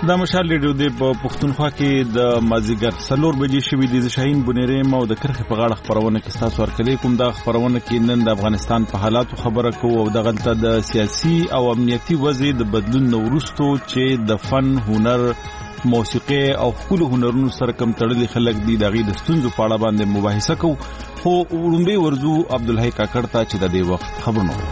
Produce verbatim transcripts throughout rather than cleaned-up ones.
دا مشال ریډیو د پښتونخوا کې د مازیګر څلور بجې شوې د شاهین بنيرې مو د کرخ په غاړه خبرونه کې تاسو ورکړی کوم دا خبرونه کې نن د افغانستان په حالاتو خبره کوو او د غلطه د سیاسي او امنیتي وضع د بدلون نورستو چې د فن هنر موسیقي او خپل هنرونو سره کم تړلي خلک دي د غي د ستونزو په اړه باندې مباحثه کوو خو ورومبي ورزو عبدالحی کاکړ ته چې د دې وخت خبرونه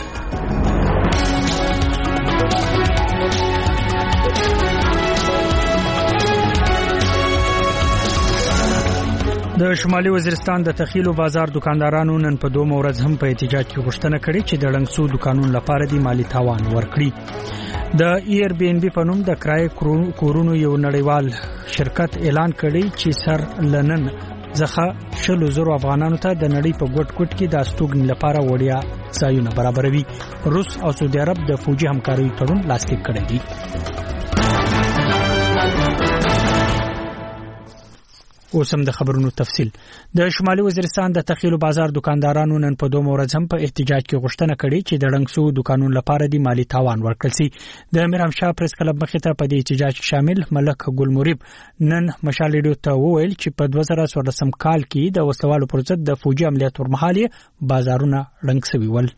د شمالي وزیرستان د تخیلو بازار دکاندارانو نن په دوه ورځ هم په احتجاج کې غوښتنه کړې چې د لنګسو دکانونو لپاره د مالی تاوان ورکړي. د ایر بی ان بی په نوم د کرای کورونو یو نړیوال شرکت اعلان کړی چې سر لنن ځخه شلو زرو افغانانو ته د نړۍ په ګوټ ګوټ کې د استوګن لپاره وړیا ځایونه برابروي. روس او سعودي عرب د فوجي همکارۍ تړون لاسلیک کړی دی. اوسم د خبرونو تفصیل. د شمالي وزیرستان د تخیلو بازار دکاندارانو نن په دوه ورځ هم په احتجاج کې غوښتنه کړې چې د لنګسو دکانونو لپاره د مالی تاوان ورکړل شي. د میرام شاه پریس کلب مخې ته په دې احتجاج کې شامل ملک ګل مریب نن مشال ریډیو ته وویل چې په دوه زره څوارلسم کال کې د وسوالو پر ضد د فوجي عملیاتو پر مهال بازارونه رنګ سوي ول.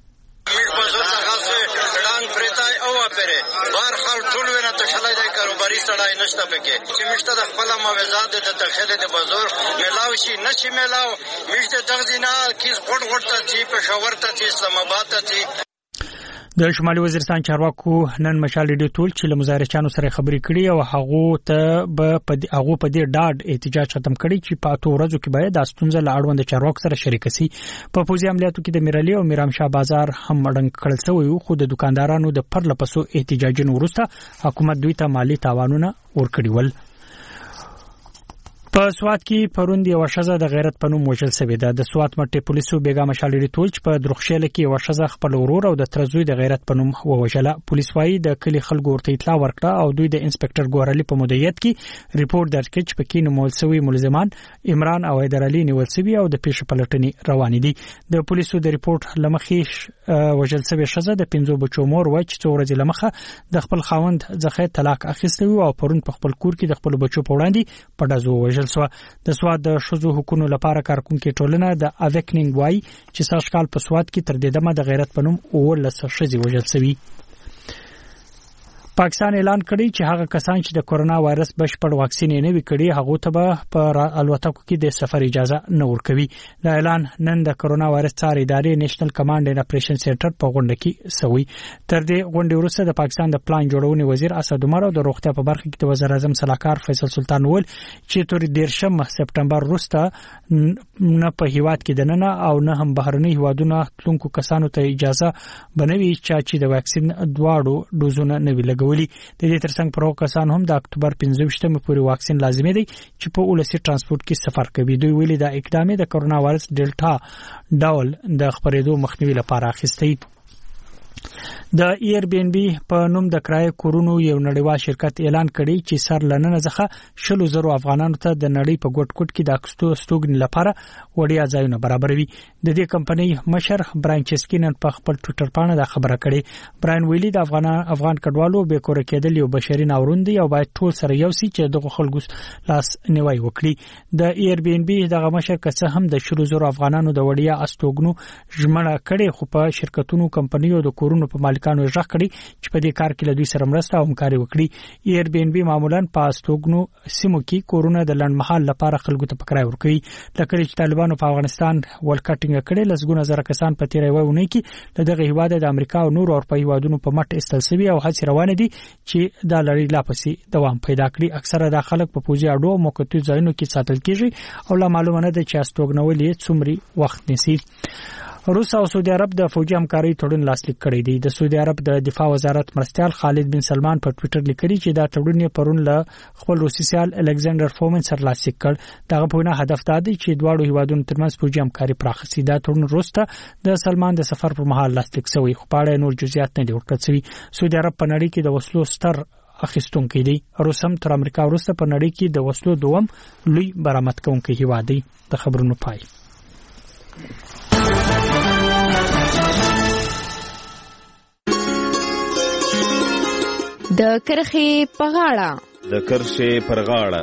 سړای نشته پکې چې مشته د خپل موازات د تخیل د بازار ملاو شي نشي ملاو مشته دغه نه کیس غټ غټ ته چې په شاور ته چې اسلام آباد ته چې د شمالي وزیرستان چارواکو نن مشال ډیډ ټول چې له مظاهرچیانو سره خبرې کړې او هغه ته به په هغه په دې ډاډ احتجاج ختم کړي چې په اتو ورځو کې باید د ستونزې له اړوند چارواکو سره شریک شي. په پوزي عملیاتو کې د میرالي او میرام شاه بازار هم مړنګ کړل شوی خو د دکاندارانو د پرلپسو احتجاجونو وروسته حکومت دوی ته مالی تاوانونه ورکړي ول. په سوات کې پروند یو شزه د غیرت پنوم وژل شوې ده. د سوات مټي پولیسو بیګا مشالې ټول چې په درخشاله کې یو شزه خپل ورور او د ترزوی د غیرت پنوم ووژله. پولیس وايي د کلی خلکو ورته اطلاع ورکړه او دوی د انسپکټر ګورالي په مدیریت کې ریپورت درج کړ چې پکې نومول شوی ملزمان عمران او حیدر علي نیول شوی او د پیښې پلټنې روان دي. د پولیسو د ریپورت لمخې وژل شوی شزه د پنځو بچو مور و چې څو ورځې لمخه د خپل خاوند ځخه طلاق اخیستی او پرون په خپل کور کې د خپل بچو په وړاندې په دازو وژل سو. د سواد د شذو حقوقو لپاره کارکونکو ټولنه د اویکنینګ وای چې سږ کال په سواد کې تر دې دمه د غیرت پنوم او لسه شذي وژل شوی. پاکستان اعلان کړی چې هغه کسان چې د کورونا وایرس بشپړ واکسین نه وکړي هغه ته به په الوتکو کې د سفر اجازه نه ورکوي. دا اعلان نن د کورونا وایرس څار ادارې نېشنل کمانډ اینډ اپریشن سنټر په غونډه کې شوی. تر دې غونډې وروسته د پاکستان د پلان جوړونې وزیر اسد عمر او د روغتیا په برخه کې د وزیر اعظم صلاحکار فیصل سلطان ول چې تر دیرشم سپټمبر وروسته نه په هیواد کې د ننه او نه هم بهرني هیوادونو تلونکو کسانو ته اجازه بنوي چې د واکسین دواړو ډوزونه نه ویل د دې ترڅنګ پرو کسان هم د اکتوبر پنځه پورې واکسین لازمي دی چې په ولسی ترانسپورت کې سفر کوي. دوی ویلي دا اقدام د کورونا وایرس ډیلټا ډول د خپرېدو مخنیوي لپاره اخیستی. د ایر بی ان بی په نوم د کرای کورونو یو نړیوال شرکت اعلان کړی چې سر لنن ځخه شلو زرو افغانانو ته د نړۍ په ګوټ ګوټ کې د اکستو استوګن لپاره وړیا ځایونه برابروي. د دې کمپنۍ مشر براین چسکینن په خپل ټوئیټر باندې دا خبره کړې. براین ویلي د افغان افغان کډوالو به کور کېدل یو بشري ناورین دی او باید ټول سره یو سي چې دغه خلکو لاس نیوي وکړي. د ایر بی ان بی دغه مشر کڅه هم د شلو زرو افغانانو د وړیا استوګنو ژمنه کړې خو په شرکتونو کمپنیو د کورونو په مالکانو ژغ کړي چې په دې کار کې له دوی سره مرسته او همکاري وکړي. ایر بی ان بی معمولاً په استوګنو سیمو کې کورونه د لنډمحال لپاره خلکو ته پکړای ورکوي. لکه چې طالبانو په افغانستان ولکټینګ کړي لسګونه زره کسان په تیرې وونه کې له دغه هیواد د امریکا او نور اروپایي هیوادونو په مټ استلسوي او هڅې روان دي چې د لړۍ لا پسې دوام پیدا کړي. اکثره د خلک په پوزي اډو موقتی ځایونو کې ساتل کیږي او لا معلومه نه ده چې استوګنول یې څومره وخت نیسي. روس او سعودي عرب د فوجي همکارۍ تړون لاسلیک کړی دی. د سعودي عرب د دفاع وزارت مرستيال خالد بن سلمان په ټوئیټر لیکلی چې دا تړون یې پرون له خپل روسي سیال الکساندر فومن سره لاسلیک کړ. دغه په وینا هدف دا دی چې دواړو هیوادونو ترمنځ فوجي همکاري پراخه شي. دا تړون وروسته د سلمان د سفر پر مهال لاسلیک شوی خو په اړه نور جزئیات نه دي ورکړل شوي. سعودي عرب په نړۍ کې د وسلو ستر اخیستونکي دی. روس هم تر امریکا وروسته په نړۍ کې د وسلو دوم لوی برآمد کوونکی هیواد دی. د خبرونو پای. د کرخې په غاړه د کرښې پر غاړه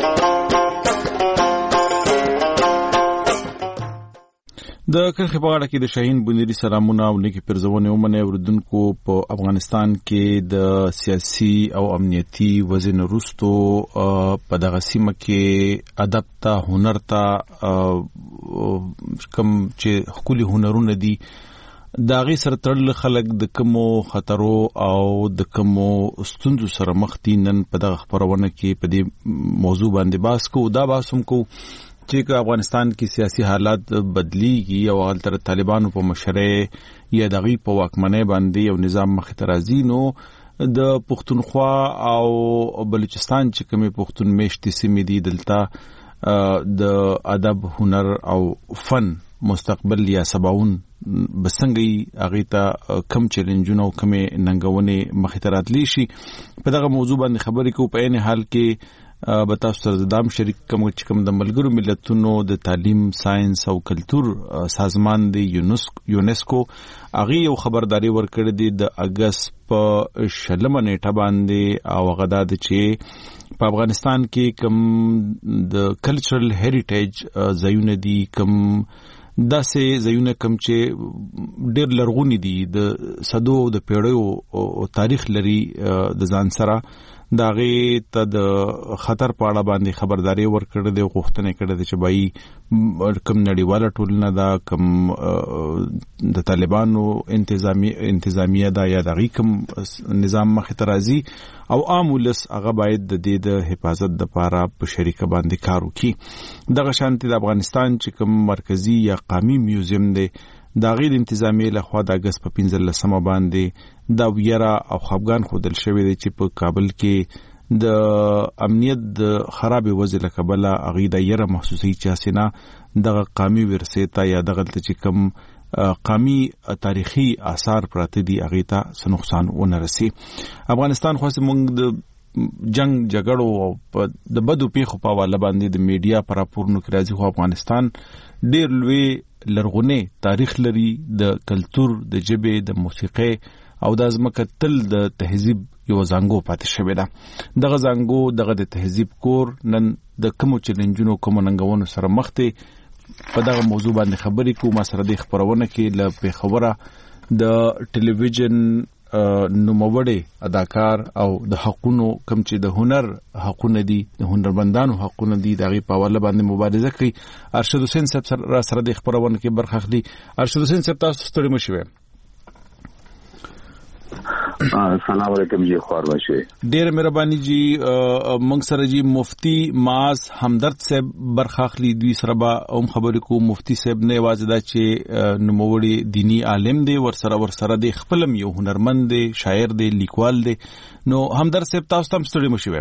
د کرخې په غاړه کې د شاهین بنيري سلامونه او نیکی پرزونه ومنه اوردونکو په افغانستان کې د سیاسي او امنیتي وزن رستو په دغه سیمه کې ادب ته هنر ته کم چې خولي هنرونه دي داغي سره تړل خلک د کومو خطرو او د کومو ستونزو سره مخ دي نن په دغه خبرونه کې په دې موضوع باندې باس کو دا باسم کو چې افغانستان کې سیاسي حالات بدلیږي او غلطه طالبانو په مشرۍ یا دغه په واکمنۍ باندې یو نظام مخ ته راځي نو د پښتونخوا او بلوچستان چې کومه پښتون میشتي سیمې دي دلته د ادب هنر او فن مستقبل یا سباون بسنګي اغه ته کم چیلنجونه او کم ننګونه مخاطرات لشي په دغه موضوع باندې خبرې کو په عین حال کې به تاسو سره د شریک کوم چې کوم د ملګرو ملتونو د تعلیم ساينس او کلچر سازمان دی یونسکو اغه یو خبرداري ورکړه دی د اگست په شلمه نیټه باندې او غداد چې په افغانستان کې کوم د کلچرل هریټیج ځایونه دي کوم داسې ځایونه کوم چې ډېر لرغونی دي د صدو د پیړیو او تاریخ لري د ځان سره داغه ته د خطر په اړه باندې خبرداري ورکړه د غوښتنې کړه چې بای کوم نړیواله ټولنه دا کوم د طالبانو انتظامی انتظامیه دا یا دغه کوم نظام مخ ته راځي او عام ولس هغه باید د دې د حفاظت د لپاره په شریکه باندې کار وکړي دغه شانتي د افغانستان چې کوم مرکزی یا قومي میوزیم دی دا غیر انتظامی له خوا د اگست په پنځلسمه باندې دا ویرا او خفګان خودل شوی دی چې په کابل کې د امنیت د خراب وضع له کبله اغیدا یره محسوسي چاسینا د قومي ورثه ته یا دغه چې کوم قومي تاریخي آثار پراته دي اغیتا څه نقصان ونرسي افغانستان خو سمونږ د جنگ جګړو او د بدو پیښو په حواله باندې د میډیا پر راپورونو کې راځي خو افغانستان ډېر لوی لرغونی تاریخ لري د کلچر د جبه د موسیقي او د ازمکه تل د تهذیب یو زنګو پاتې شوی دا دغه زنګو دغه د تهذیب کور نن د کوم چیلنجونو کوم ننګونو سره مخ ته په دغه موضوع باندې خبرې کوم سره د خبرونه کې ل په خبره د ټلویزیون نوموړی اداکار او د حقونو کم چې د هنر حقونه دي د هنرمندانو حقونه دي دغه په حواله باندې مبارزه کوي ارشد حسین صاحب سره سره د خبرونه کې برخه اخلي ارشد حسین صاحب تاسو ستړي مشوي السلام علیکم جی خوار بشه ډیر مهرباني جی موږ سره جی مفتی معاذ همدرد صاحب برخه اخلي دوی سره به هم خبرې کو مفتی صاحب نه واځي دا چې نوموړي دینی عالم دی ور سره ور سره د خپلم یو هنرمند دی شاعر دی لیکوال دی نو همدرد صاحب تاسو هم ستړي مشوي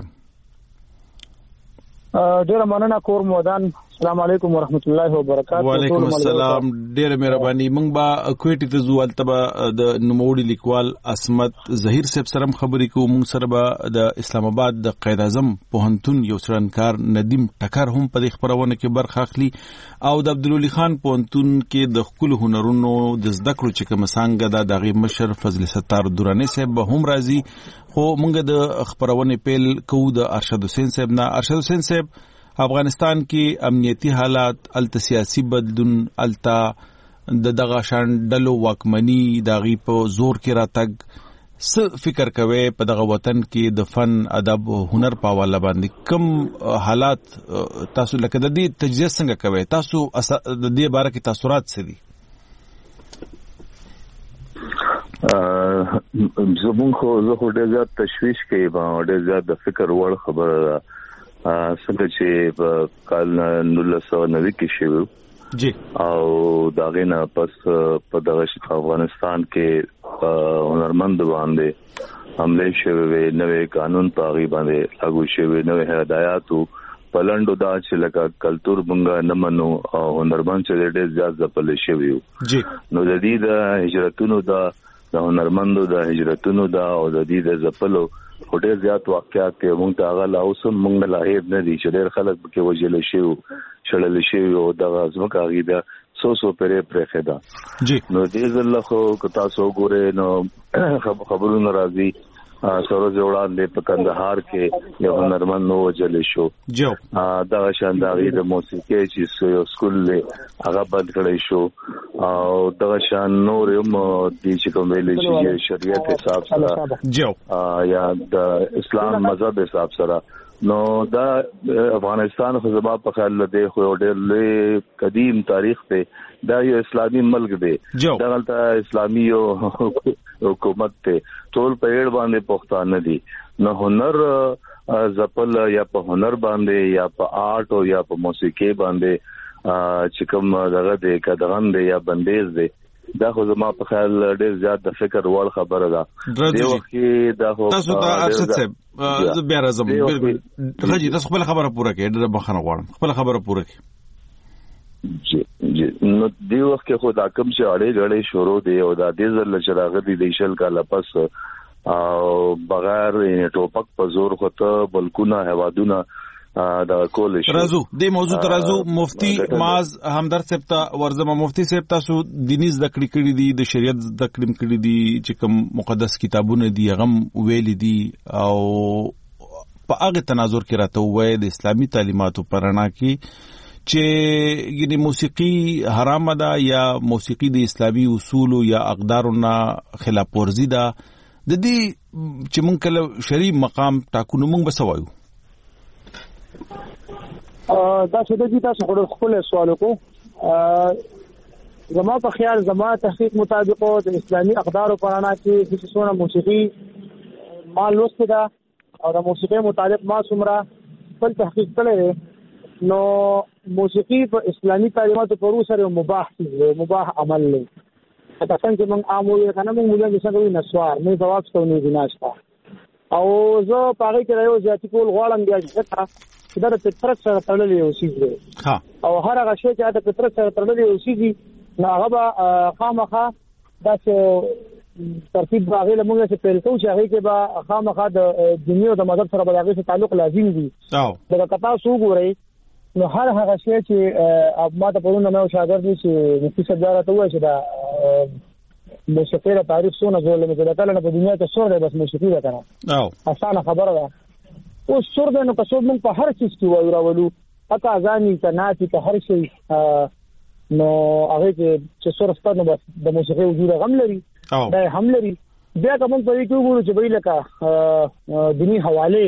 ډیر مننه کور مودان السلام علیکم ورحمت الله وبرکاته وعلیکم السلام ډیر مهرباني موږ با کوټی ته زوال تبا د نوموړي لیکوال اسمت ظهیر صاحب سره خبرې کوو موږ سره به د اسلام آباد د قائد اعظم پوهنتون یو څرنکار ندیم ټکر هم په خبرونه کې برخه اخلي او د عبدالولي خان پوهنتون کې د خپل هنرونو د زده کړو چې کوم څنګه د دغه مشر فضل ستار دوراني صاحب هم راځي خو موږ د خبرونه پیل کوو د ارشد حسین صاحب نه ارشد حسین صاحب افغانستان کې امنیتی حالات الته سیاسي بدلون الته د دغه شان ډلو واکمنی دغه په زور کې راتګ څه فکر کوي په دغه وطن کې د فن ادب هنر په حواله باندې کوم حالات تاسو لکه د دې تجزیه څنګه کوي تاسو د دې باره کې تاثرات څه دي زمون خو زه خو ډېر زیات تشویش کوي با ډېر زیات د فکر وړ خبره څنګه چې په کال نولس سو نوي کې شوی جی او دا غینه پس په دغه افغانستان کې هنرمند باندې حمله شوی نوې قانون پاغي باندې لاګو شوی نوې هداياتو پلندو دا چې لکه کلچر مونږه نه منو او هنرمند چې ډېر زیات ځپل شوی جی نو د دې د هجرتونو دا د هنرمندو د هجرتونو دا او د دې د ځپلو ډېر زیات واقعات ته مونږ ته هغه لاوسم مونږ لا هیڅ نه دي چې ډېر خلک به کې وجل شي شړل شي او دغه ځمکه غیدا سو سو پرې پرې خدا جی نو دې ځل خو کتا سو ګوره نو خبرونه راځي سروز وړاندې په کندهار کې یو هنرمند نو وجل شو جو دا شانداري د موسیقي چې یو سکول له هغه بند کړی شو او دا شان نور هم د چې کوم ویل شي شریعت حساب سره جو یا د اسلام مذهب حساب سره نو دا افغانستان خو زما په خیال لدی خو ډېر لوی قدیم تاریخ دی دا یو اسلامي ملک دی دا غلطه اسلامي حکومت ته ټول په اړه باندې پښتانه دي نو هنر زپل یا په هنر باندې یا په آرټ او یا په موسیقي باندې چې کوم دغه دی کدغن دی یا بندیز دی دا خو زما په خیال ډېر زیات د فکر وړ خبره ده دی وخت کې دا خو تاسو ته ارشد صاحب زه بیا راځم بالکل غږی تاسو خپل خبره پوره کړئ ډېر بخښنه غواړم خپل خبره پوره کړئ جی جی نو دی وخت کې خو دا کوم چې اړې غړې شروع دی او دا د زل چراغ دی د شل کا لپس او بغیر ټوپک په زور خو ته بلکونه هوادونه دا کولش رازو د موضوع ترازو مفتی ماز همدرد صاحب ته ورزمه مفتی صاحب تاسو دیني ذکر کړی دي د شریعت ذکر کړی دي چې کوم مقدس کتابونه دي غم ویل دي او په هغه تناظر کې راته وای د اسلامي تعلیماتو پرانا کې چې ګینه موسیقي حرام ده یا موسیقي د اسلامي اصول یا اقدارنا خلاف ورزي ده د دې چې مونږ کله شرعي مقام ټاکو نو مونږ بسوایو دا څه د دې تاسو خپل سوال وکړو زما په خیال زما تحقیق مطابق د اسلامي اقدار او پرانا کې چې څونه موسیقي مال لوست ده او د موسیقي مطابق ما څومره خپل تحقیق کړی نو موسیقي په اسلامي تعلیماتو پر سره مباح دي مباح عمل دی تاسو څنګه موږ عامو کنه موږ موږ څنګه نسوار نه جواب ستونی دیناشتا او زه پاره کې راو ځاتې کول غواړم بیا چې دا د فطرت سره تړلې یو شی دی ها او هر هغه شی چې د فطرت سره تړلې یو شی دی نو هغه خامخا دا چې ترتیب باغې له موږ څخه پیل کوو چې هغه کې به خامخا د دنیا او د مذهب سره به هغه تعلق لازم دي او دا کتا سو ګورئ نو هر هغه شی چې ما ته پرونه نو شاګرد دي چې مفتی صداره ته وایي چې دا موسیقي د تاریخ سونه جوړل مې دا کله په دنیا کې سور دی بس موسیقي ده کنه او اسانه خبره ده او سور ده نو که څو موږ په هر څه کې وایو راولو اته ځاني تناتي په هر شي نو هغه چې سور ستنه بس د موسیقي وجود غم لري دا هم لري بیا کوم په دې کې وګورو چې به لکه دینی حواله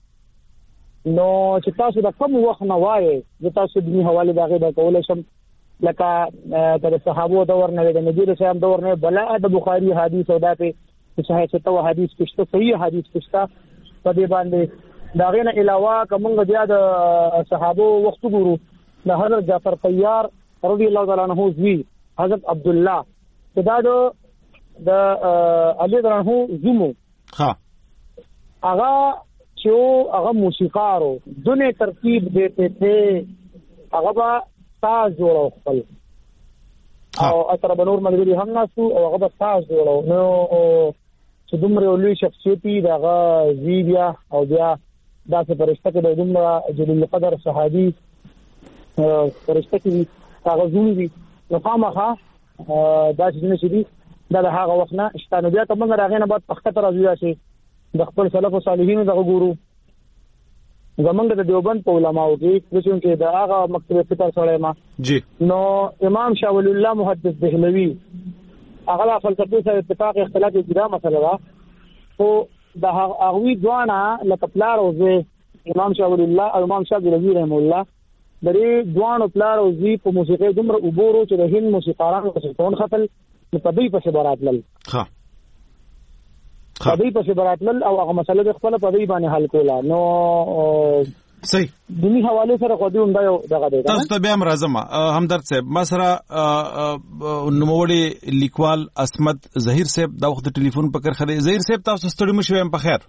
نو چې تاسو د کوم وخت نه وایي چې تاسو دینی حواله دغه د کول شم لکه تر صحابو دور نه د نبی رسول الله دور نه بلا د بخاری حدیث او د په صحیح ته حدیث پښته صحیح حدیث پښته په دې باندې دا غینه علاوه کومه بیا د صحابو وخت ګورو د حضرت جعفر طیار رضی الله تعالی عنہ زوی حضرت عبد الله دا د علی درنه زمو ها هغه چې هغه موسیقارو دونه ترتیب دیتے تھے هغه با ساز جوړو خپل او اتر بنور ملګری هم ناسو او هغه با ساز جوړو نو چې دومره لوی شخصیتي دغه زیبیا او بیا دا څه فرشته کې د دومره جلیل القدر صحابي فرشته کې هغه زوی دي نو خامخا دا چې نشي دا د هغه وخت نه شتانه بیا کومه راغې نه بعد پخته تر راځي شي د خپل سلف او صالحینو دغه ګورو زمونږ د دیوبند په علماو کې چې د هغه مکتب فقہ سره ما جی نو امام شاه ولی الله محدث دهلوی هغه فلسفي سره اتفاق اختلاف جدا مسله ده او د هغوی دوانه لکه پلار او زه امام شاه ولی الله او امام شاه رضی رحم الله درې دوانو پلار او زی په موسیقي دومره وګورو چې د هند موسیقارانو په څون خپل متبي په شبراتل ها په دې په شبراتل او هغه مسله خپل په دې باندې حل کولا نو صحیح دني حواله سره خو دې هم دا یو دغه دی تاسو ته بیا مرزم همدرد صاحب ما سره نوموړي لیکوال اسمت ظهیر صاحب دا وخت ټلیفون پکړ خدای ظهیر صاحب تاسو ستړي مشوي په خیر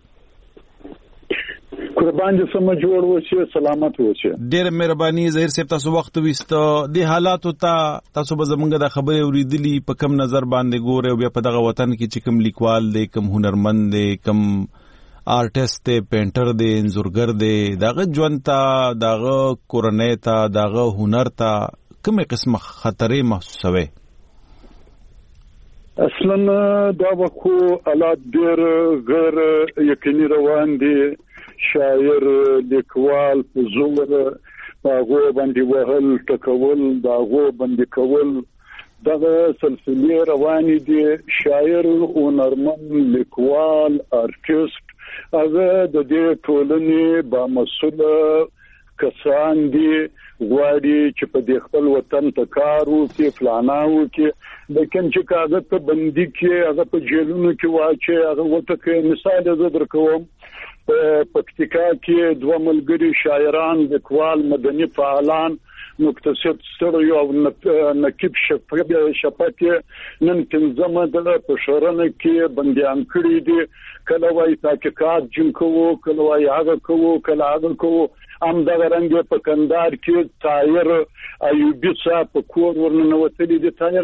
قربان دې سم جوړ وشه سلامت وشه ډېر مهرباني ظهیر صاحب تاسو وخت وست د حالاتو ته تاسو به زمونږ د خبرې اوریدلی په کم نظر باندې ګوره او بیا په دغه وطن کې چې کوم لیکوال دی کوم هنرمند دی کوم آرټیست دی پینټر دی انځورګر دی دغه ژوند ته دغه کورنۍ ته دغه هنر ته کومه قسمه خطرې محسوسوي اصلا دا وکو حالات ډېر غیر یقیني روان دي. شاعر لیکوال په زور هغه باندې وهل ټکول دا هغه باندې کول دغه سلسله روان دي. شاعر او هنرمند لیکوال ارټیست هغه د دې ټولنې با مسؤل کسان دي غواړي چې په دې خپل وطن ته کار وکړي فلاناو کې لیکن چې کاغذ ته بندي کې هغه په جیلونو کې واچي هغه وته کې مثال زه درکوم. په پکتیکا کې دوه ملګري شاعران لیکوال مدني فعالان مقتصد سره یو نقیب شفاعت نن تنظیم د پښورنه کې بنديان کړی دي. کله وای تحقیقات جن کوو کله وای هغه کوو کله هغه کوو. ام دا رنګ په کندهار کې طاهر ایوبی صاحب په کور ورننوتلی دي. طاهر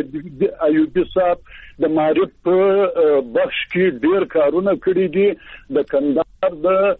ایوبی صاحب د معرف په بخش کې ډیر کارونه کړی دي. د کندهار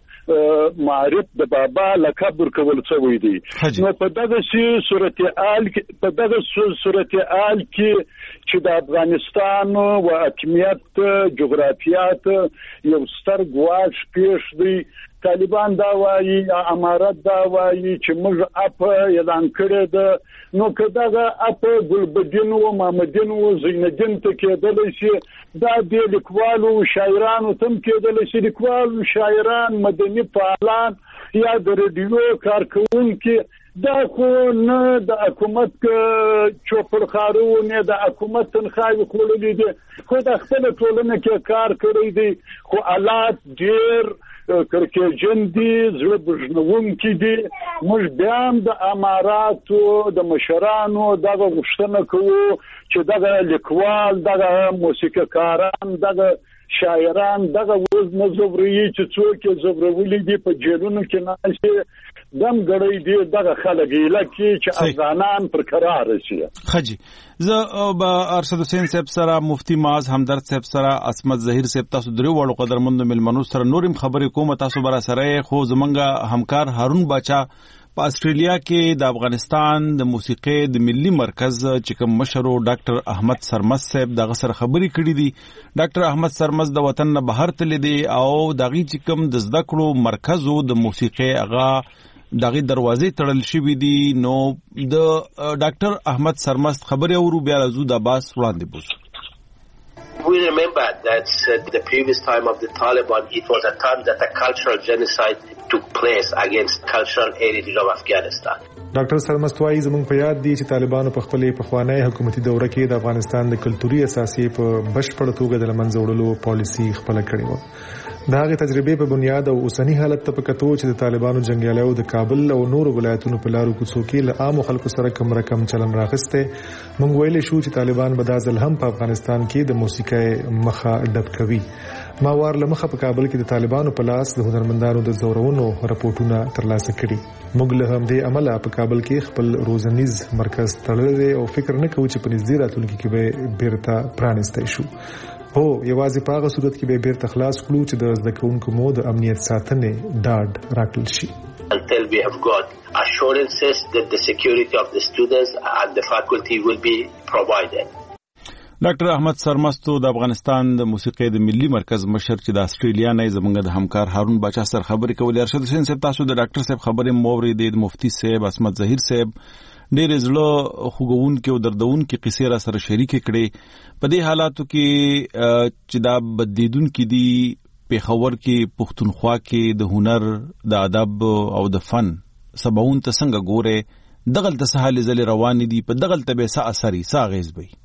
د معرف د بابا لقب ورکول شوی دی. نو په دغه صورتحال کې په دغه صورتحال کې چې د افغانستان او حکومت جغرافیات یو ستر ګواښ پیښ دی. طالبان دا وایي امارات دا وایي چې موږ اپ اعلان کړی ده. نو کداغه اپ ګلبدین او محمدین او زینالدین ته کېدل شي دا د لیکوالو شاعرانو تم کېدل شي. لیکوالو شاعران مدني فعالان یا د رادیو کارکونکو دا خو نه د حکومت چوپړ خارو نه د حکومت تنخواه کولې دي خو د خپل ټولنه کې کار کړی دي. خو حالات ډیر کرکجن دي زړه بجنون کې دي. موږ بیا هم د اماراتو د مشرانو دغه غوښتنه کوو چې دغه لیکوال دغه موسیقیکاران دغه شاعران دغه وز نه زبري چې څوک زبرولي دي په جیلونو کې ناشي دم غړي دي دغه خلک لکه چې افغانان پر قرار شي. خجی زه با ارشد حسین صاحب سره مفتی معاذ همدرد صاحب سره عصمت ظهیر صاحب تاسو درو وړو قدرمند ملمنو سره نورم خبرې کوم. تاسو برا سره خو زمونږه همکار هارون باچا په استرالیا کې د افغانستان د موسیقي د ملي مرکز چې کوم مشر ډاکټر احمد سرمس صاحب دغه سره خبرې کړې دي. ډاکټر احمد سرمس د وطن نه بهر تللی دی او دغه چې کوم د زده کړو مرکز د موسیقي هغه دغه دروازې تړل شوې دي. نو د ډاکټر احمد سرمس خبرې اورو بیا زو د باس وړاندې بوزو. We remember that uh, the previous time of the Taliban, it was a time that a cultural genocide took place against cultural heritage of Afghanistan. ډاکټر سرمست وايي زموږ په یاد دي چې طالبانو په خپلې پخوانی حکومتي دوره کې د افغانستان د کلتوري اساسي په بشپړ توګه د لمنځه وړلو پالیسي خپل کړې و. دا غي تجربه په بنیاد او اوسنی حالت ته پکتو چې د طالبانو جنگیالیو د کابل او نورو ولایتونو په لارو کوڅو کې له عام خلکو سره کم رقم چلن راغسته. مونږ ویل شو چې طالبان به د ځل هم په افغانستان کې د موسیقي مخه ډب کوي. ما وار لمخه په کابل کې د طالبانو په لاس د هنرمندانو د زورونو راپورټونه ترلاسه کړي. موږ له همدې عمله په کابل کې خپل روزنیز مرکز تړلی او فکر نه کوو چې په نږدې راتلونکي کې به بیرته پرانیستی شو. هو یوازې په هغه صورت کې به بیرته خلاص کړو چې د زده کوونکو مو د امنیت ساتنې ډاډ راکړل شي. Until we have got assurances that the security of the students and the faculty will be provided. ډاکټر احمد سرمستو د افغانستان د موسیقي د ملي مرکز مشر چې د استرالیا نه زمونږ د همکار هارون باچا سره خبرې کولې. ارشد حسین صاحب تاسو د ډاکټر صاحب خبرې موري د مفتی صاحب عصمت ظهیر صاحب ډېر زړه خوګون کې او دردون کې قصې را سره شریک کړي. په دې حالاتو کې چې دا بدیدون کې دي پیښور کې پښتونخوا کې د هنر د ادب او د فن سباون ته څنګه ګوره دغلت سهال زل روان دي په دغلت به څه اثر یې څه غیز وي.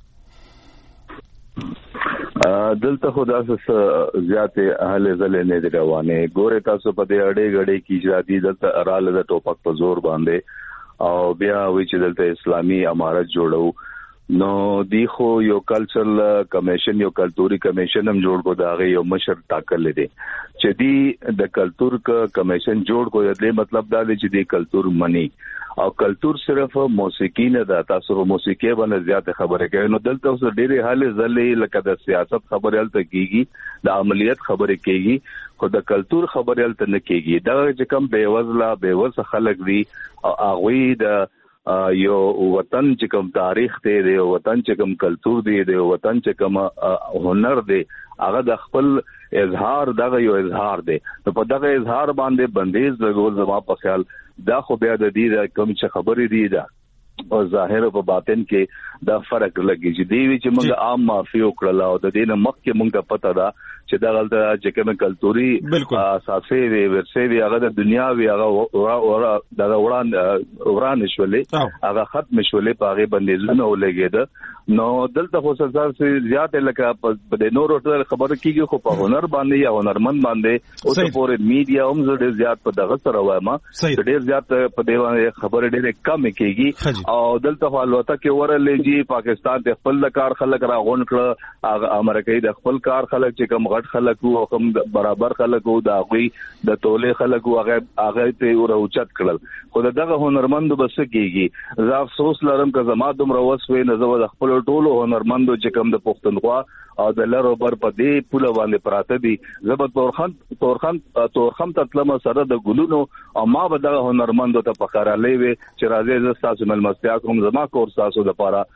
دلته خدا څخه زیاته اهل زل نه دی روانه ګوره تاسو په دې اړې غړې کې اجرادي دلته اراله د ټوپک په زور باندې او بیا وی چې دلته اسلامي امارت جوړو نو دی خو یو کلچرل کمیشن یو کلتوري کمیشن هم جوړ کو دا غي یو مشر ټاکل دي چې دی د کلتور کمیشن جوړ کو دې مطلب دا دی چې دی کلتور منی او کلتور صرف موسیقي نه ده. تاسو موسیقي باندې زیاته خبره کوي نو دلته اوس ډېرې حال زلې لکه د سیاست خبره الته کیږي د عملیات خبره کیږي خو د کلتور خبره الته نه کیږي. دا چې کوم بے وزله بے وس خلک دي او هغه د یو وطن چې کوم تاریخ دی دی وطن چې کوم کلچر دی دی وطن چې کوم هنر دی هغه د خپل اظهار دغه یو اظهار دی نو په دغه اظهار باندې بندیز لګول زما په خیال دا خو بیا د دې کوم څه خبرې دی دا او ظاهر او باطن کې دا فرق لګي چې دی چې موږ عام معافي وکړل او د دې نه مخکې موږ ته پته ده چې دا غلطه چې کوم کلتوري اساسي وي ورسې وي هغه د دنیا وی هغه ورا دا وران وران شولې هغه ختم شولې په هغه باندې زونه ولګید نو دلته خو څه څه زیات لکه په د نورو خبره کیږي خو په هنر باندې یا هنرمند باندې او ته پورې میډیا هم ډېر زیات په دغه سره وایم ډېر زیات په دې باندې خبره ډېر کم کیږي او دلته خو الوته کې ورلې جی پاکستان د خپل کار خلک راغون کړ هغه امریکای د خپل کار خلک چې کوم غټ خلک او کوم برابر خلک او د غوي د تولې خلک او هغه هغه ته ورچت کړل خو دغه هنرمند بس کیږي زه افسوس لرم چې زما دومره وسوي نه زو د خپل ټولو هنرمندو چې کوم د پښتونخوا او د لارو بر په دې پوله باندې پراته دي زبد تورخان تورخان تورخم تطلم سره د ګلونو او ما به د هنرمندو ته فخرالې وي چې راځي ز تاسو ملمستیا کوم زما کور تاسو د پاره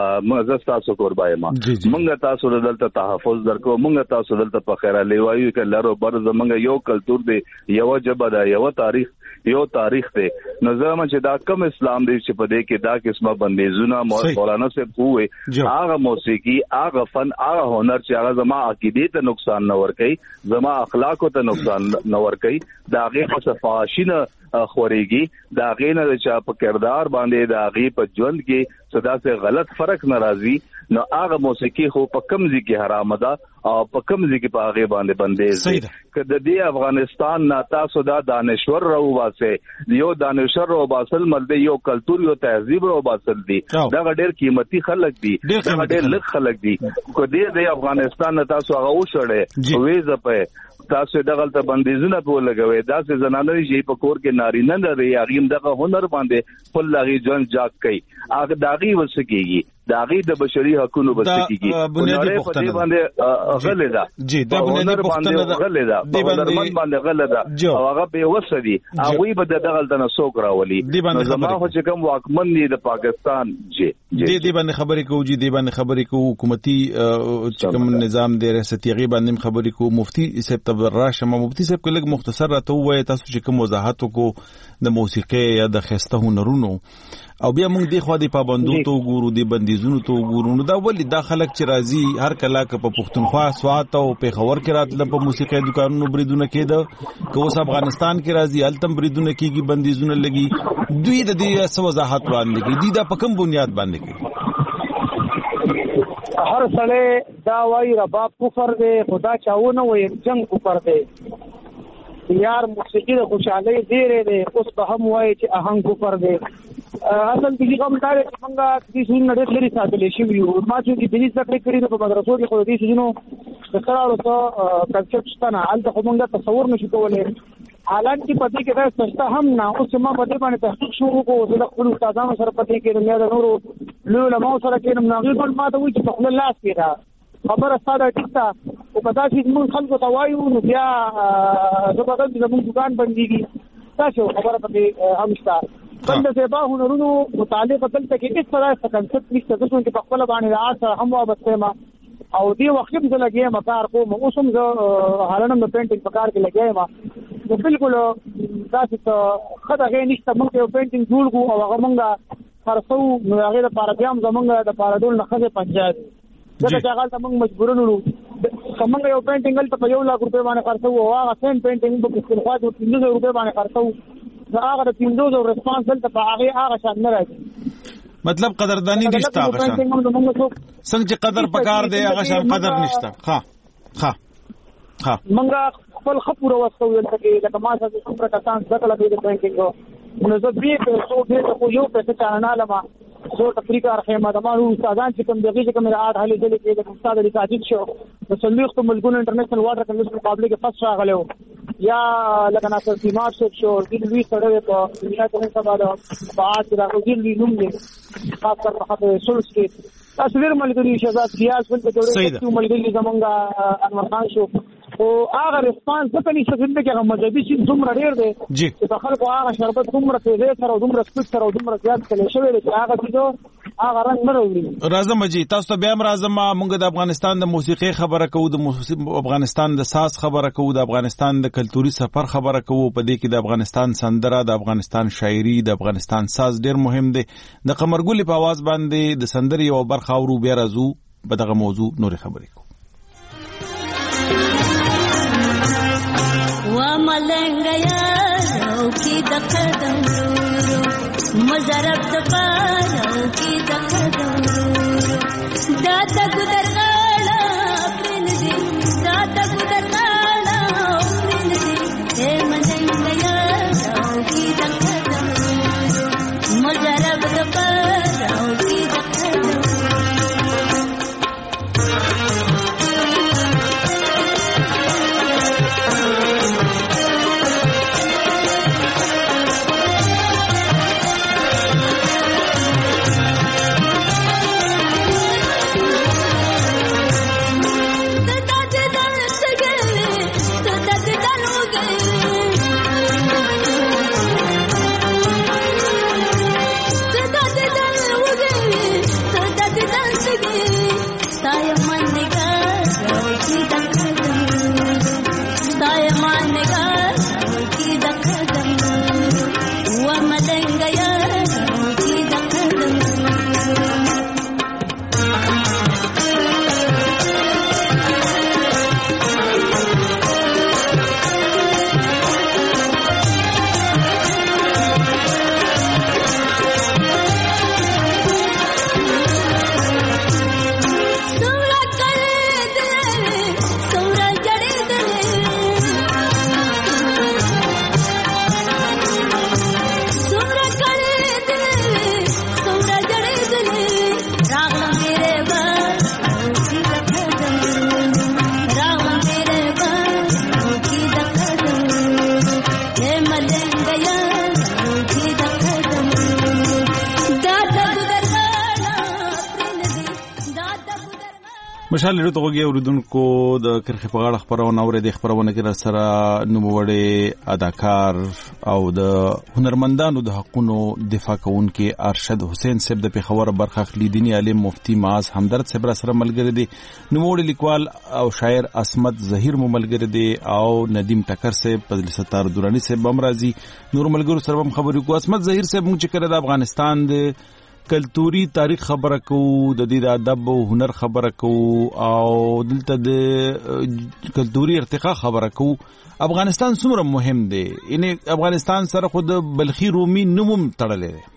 مزه تاسو قربای ما مونږ تاسو دلته تحفظ درکو مونږ تاسو دلته فخرالې وایو چې لارو بر زمونږ یو کلچر دی یو جبه دا یو تاریخ یو تاریخ دی نظام چې دا کم اسلام دی چې په دې کې دا قسمه بندیزونه مولانا سے کوی هغه موسیقي هغه فن هغه هنر چې هغه زما عقیده ته نقصان نه ور کوي زما اخلاق ته نقصان نه ور کوي دا هغه صفاشینه خوريږي دا غینه چې په کردار باندې دا غي په ژوند کې صدا سے غلط فرق ناراضي نو هغه موسیقي خو په کم ځای کې حرام ده او په کم ځای کې په هغه باندې بندیز کده دی افغانستان نه تاسو دا دانشور راو واسه یو دانشور راو باسل مل یو کلچر یو تهذیب راو باسل دي دا ډېر قیمتي خلک دي دا ډېر لږ خلک دي کو دې د افغانستان نه تاسو هغه وشړې وې زپه تاسو دغه ته بندیزونه په لګوي دا چې زنانه شي په کور کې نارینه نه لري هغه دغه هنر باندې خپل لغي ځان جاګ کوي هغه داغي وسکیږي داغي د بشري حقوقو وسکیږي بنیادی پښتنه باندې غلې ده جی دا بنیادی پښتنه ده غلې ده د باندې غلې ده او هغه به وسدي هغه به دغه ته سوق راولي زما خو چې کوم واکمن دي د پاکستان جی جی دې باندې خبرې کوو جی دې باندې خبرې کوو حکومتي کوم نظام د ریاستي غي باندې خبرې کوو مفتي صاحب راشه مفتي صاحب کله مختصر راته وایي تاسو چې کوم وضاحت وکړو د موسیقي یا د خسته هنرونو او بیا موږ د خو د پابندو ته وګورو د بندیزونو ته وګورو نو دا ولې دا خلک چې راځي هر کله که په پښتونخوا سوات او په خبر کې راتله په موسیقي دکانونو بریدونه کېده که اوس افغانستان کې راځي التم بریدونه کېږي بندیزونه لګي دوی د دې څه وضاحت وړاندې کوي دوی دا په کوم بنیاد باندې کوي هر سړی دا وایي رباب کفر دی خدا چاونه وایي جنگ کفر دی یار موسیقي د خوشحالۍ ډېرې دی اوس به هم وایي چې آهنګ کفر دی اصل کې کوم کار چې څنګه د دې نړۍ لري ساتلې شي وي ما چې د دې څخه کړی په مدرسو کې خو دې شنو د قرارو ته کنسپټ ستنه الته کومه تصور نشي کولای حالانکه پدې کې دا سستا هم نه اوس ما په دې باندې تحقیق شروع کوو د خپل استادانو سره پدې کې د نور لوی علماء سره کې نو غوښتل ما ته وایي چې خپل لاس کې دا خبره ساده ټیکتا او کدا چې موږ خلکو ته وایو نو بیا د بدل د موږ دکان بنديږي تاسو خبره پدې همستا څنګه چې با هنرونو متعلق بدل ته کې هیڅ طرح کنسپټ نشته چې په خپل باندې راځه هم وابسته ما او دې وخت کې لګي ما کار کوم اوس هم زه حالانه د پینټینګ په کار کې لګي ما نو بالکل دا چې خدای نشته موږ یو پینټینګ جوړ کو او هغه موږ خرڅو نو هغه لپاره بیا هم زمونږ د پارادول نه خځه پنځه دا چې هغه ته موږ مجبورون وو کومه یو پینټینګ ته په یو لک روپے باندې خرڅو او هغه سیم پینټینګ په خپل خوا د تین سو روپے باندې خرڅو دا هغه د تین سو ریسپانس دلته په هغه هغه شان نه راځي مطلب قدردانی نشته هغه شان څنګه چې قدر پکار دی هغه شان قدر نشته ها ها ها موږ خپل خپل وسو ولته کې لکه ما څه څومره کسان ځکه لګي د پینټینګ نو زه به په څو ډېر خو یو په څه چانه لما زه تفریقه راخېما د مانو استادان چې کوم دغه چې کوم راټ حالې دلې کې د استاد علي ساجد شو د سلوخت ملګون انټرنیشنل واټر کنوینشن مقابله کې فاست راغلو یا لکه ناصر سیمار شو د وی سره په دنیا کې سبا د بعد راغلی دی نوم دی خاص کر په سولس کې تصویر ملګری شهزاد سیاس ول په جوړه کې ملګری زمونږه انور خان شو او هغه ریسپانس څه کوي چې څنګه هغه مذهبي شي دومره ډیر دی چې خلکو هغه شربت دومره تیزه سره او دومره سپک سره او دومره زیات کړي شوی دی چې هغه چې هغه رنګ نه وروړي. راځم جی تاسو ته بیا راځم. موږ د افغانستان د موسیقي خبره کوو، د افغانستان د ساز خبره کوو، د افغانستان د کلتوري سفر خبره کوو. په دې کې د افغانستان سندره، د افغانستان شاعري، د افغانستان ساز ډیر مهم دی. د قمرګل په आवाज باندې د سندري او برخه اورو. بیا راځو په دغه موضوع نور خبرې کوو. وملنګ یارو کی د قدم ورو مزرب د پارو کی د قدم ورو دا د ګدرغاړه پرن دي دا د ګدرغاړه پرن دي اے ملنګ یارو کی د قدم ورو مزرب د پارو کی د قدم مشال لري ته وګي اوریدونکو د کرخي په غاړه خبرونه اورې د خبرونه کې سره نوموړی اداکار او د هنرمندانو د حقونو دفاع کوونکي ارشد حسین صاحب د پیښور برخه خلی دینی عالم مفتی معاذ همدرد صاحب سره ملګری دي. نوموړی لیکوال او شاعر اسمت ظهیر مو ملګری دي او ندیم ټکر صاحب فضل ستار دورانی صاحب هم راځي. نور ملګرو سره هم خبرې کوو. اسمت ظهیر صاحب موږ چې کړه د افغانستان د کلتوري تاریخ خبره کوو، د دې د ادب او هنر خبره کوو او دلته د کلتوري ارتقا خبره کوو. افغانستان څومره مهم دی؟ ان افغانستان سره خود بلخي رومي نوم تړلې دی.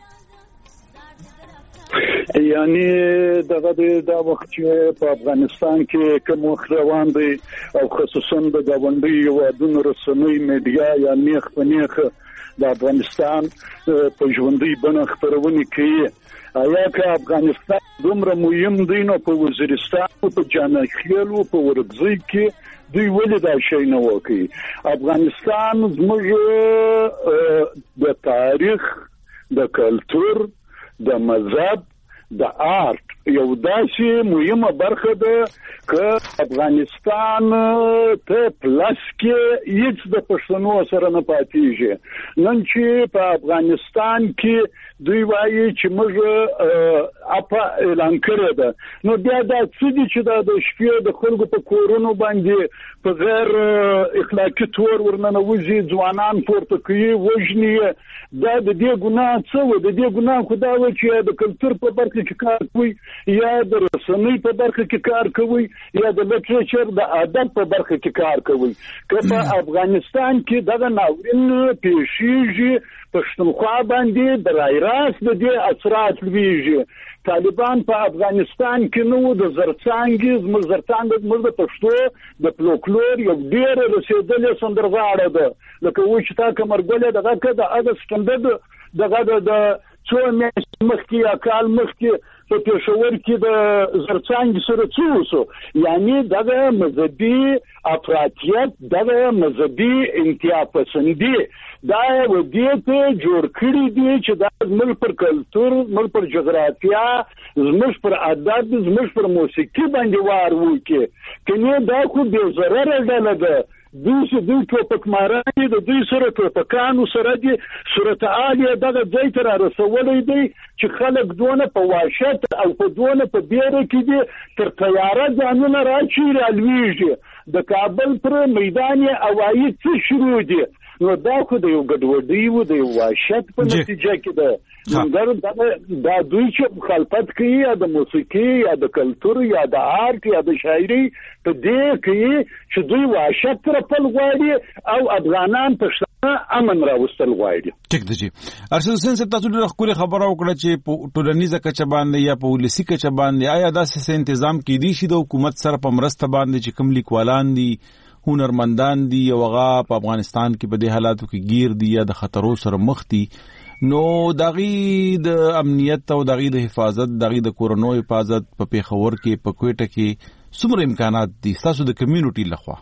یعنی دغه د وخت چې په افغانستان کې کوم وخت روان دی او خصوصا د غونډې ودونو رسنۍ میډیا یا نیخ په نیخ د افغانستان په ژوندۍ بڼه خبرونه کوي. آیا که افغانستان دومره مهم دی نو په وزیرستان او په جانخیل او په ورغزي کې دوی ولې دا شی نه وکړي؟ افغانستان زموږ د تاریخ، د کلتور، د مذهب، د آرت یو داسې مهمه برخه ده که افغانستان ته پلس کې هیڅ د پښتنو سره نه پاتېږي. نن چې په افغانستان کې دوی وایي چې موږ اپا اعلان کړی ده، نو بیا دا څه دي چې دا د شپې د خلکو په کورونو باندې په غیر اخلاقي تور ورننوځي، ځوانان پورته کوي، وژني. دا د دې ګناه څه و؟ د دې ګناه خو دا و چې د کلتور په برخه کې کار کوي، یا د رسنۍ په برخه کې کار کوي، یا د لټریچر د ادب په برخه کې کار کوي. که په افغانستان کې دغه ناورین پیښیږي، پښتونخوا باندې د رای راست د دې اثرات لویږي. طالبان په افغانستان کې نو د زرڅانګي زموږ زرڅانګ زموږ د پښتو د فلکلور یو ډېر رسیدلې سندرغاړه ده. لکه و چې تا کمرګله دغه که د اګست کنده دغه د څو میاشتې مخکې یا کال مخکې په پېښور کې د زرڅانګ سره څه وسو؟ یعنی دغه مذهبي افراطیت، دغه مذهبي انتها پسندي دا ودې ته جوړ کړی دي چې دا زموږ پر کلتور، زموږ پر جغرافیا، زموږ پر ادب، زموږ پر موسیقي باندې وار وکړي. کني دا خو به ضرر ډله ده دوی چې دوی ټوپک مارانې د دوی سره ټوپکانو سره دي صورت حال یې دغه ځای ته رارسولی دی چې خلک دونه په وحشت او په دونه په بیره کې دي تر تیاره ځانونه راچي رالویږي د کابل پر میدان هوایي څه شروع دي نو دا خو د یو ګډوډۍ و د یو وحشت په نتیجه کې ده منګر دا دوی چې مخالفت کوي یا د موسیقي یا د کلتور یا د آرټ یا د شاعري په دې کې چې دوی وحشت تر خپل غواړي او افغانان په امن راوستل غواړي. ټیک دی جی ارشد حسین صاحب تاسو ډېر ښکلې خبره وکړه چې په ټولنیزه کچه باندې یا په ولسي کچه باندې آیا داسې تنظیم کیدی شي د حکومت سره په مرسته باندې چې کوم لیکوالان دي هنرمندان دي او هغه په افغانستان کې په دې حالاتو کې گیر دي یا د خطرو سره مخ دي نو دغه د امنیت او دغه د حفاظت دغه د کورونو حفاظت په پیښور کې په کوټه کې څومره امکانات دي تاسو د کمیونټي لخوا؟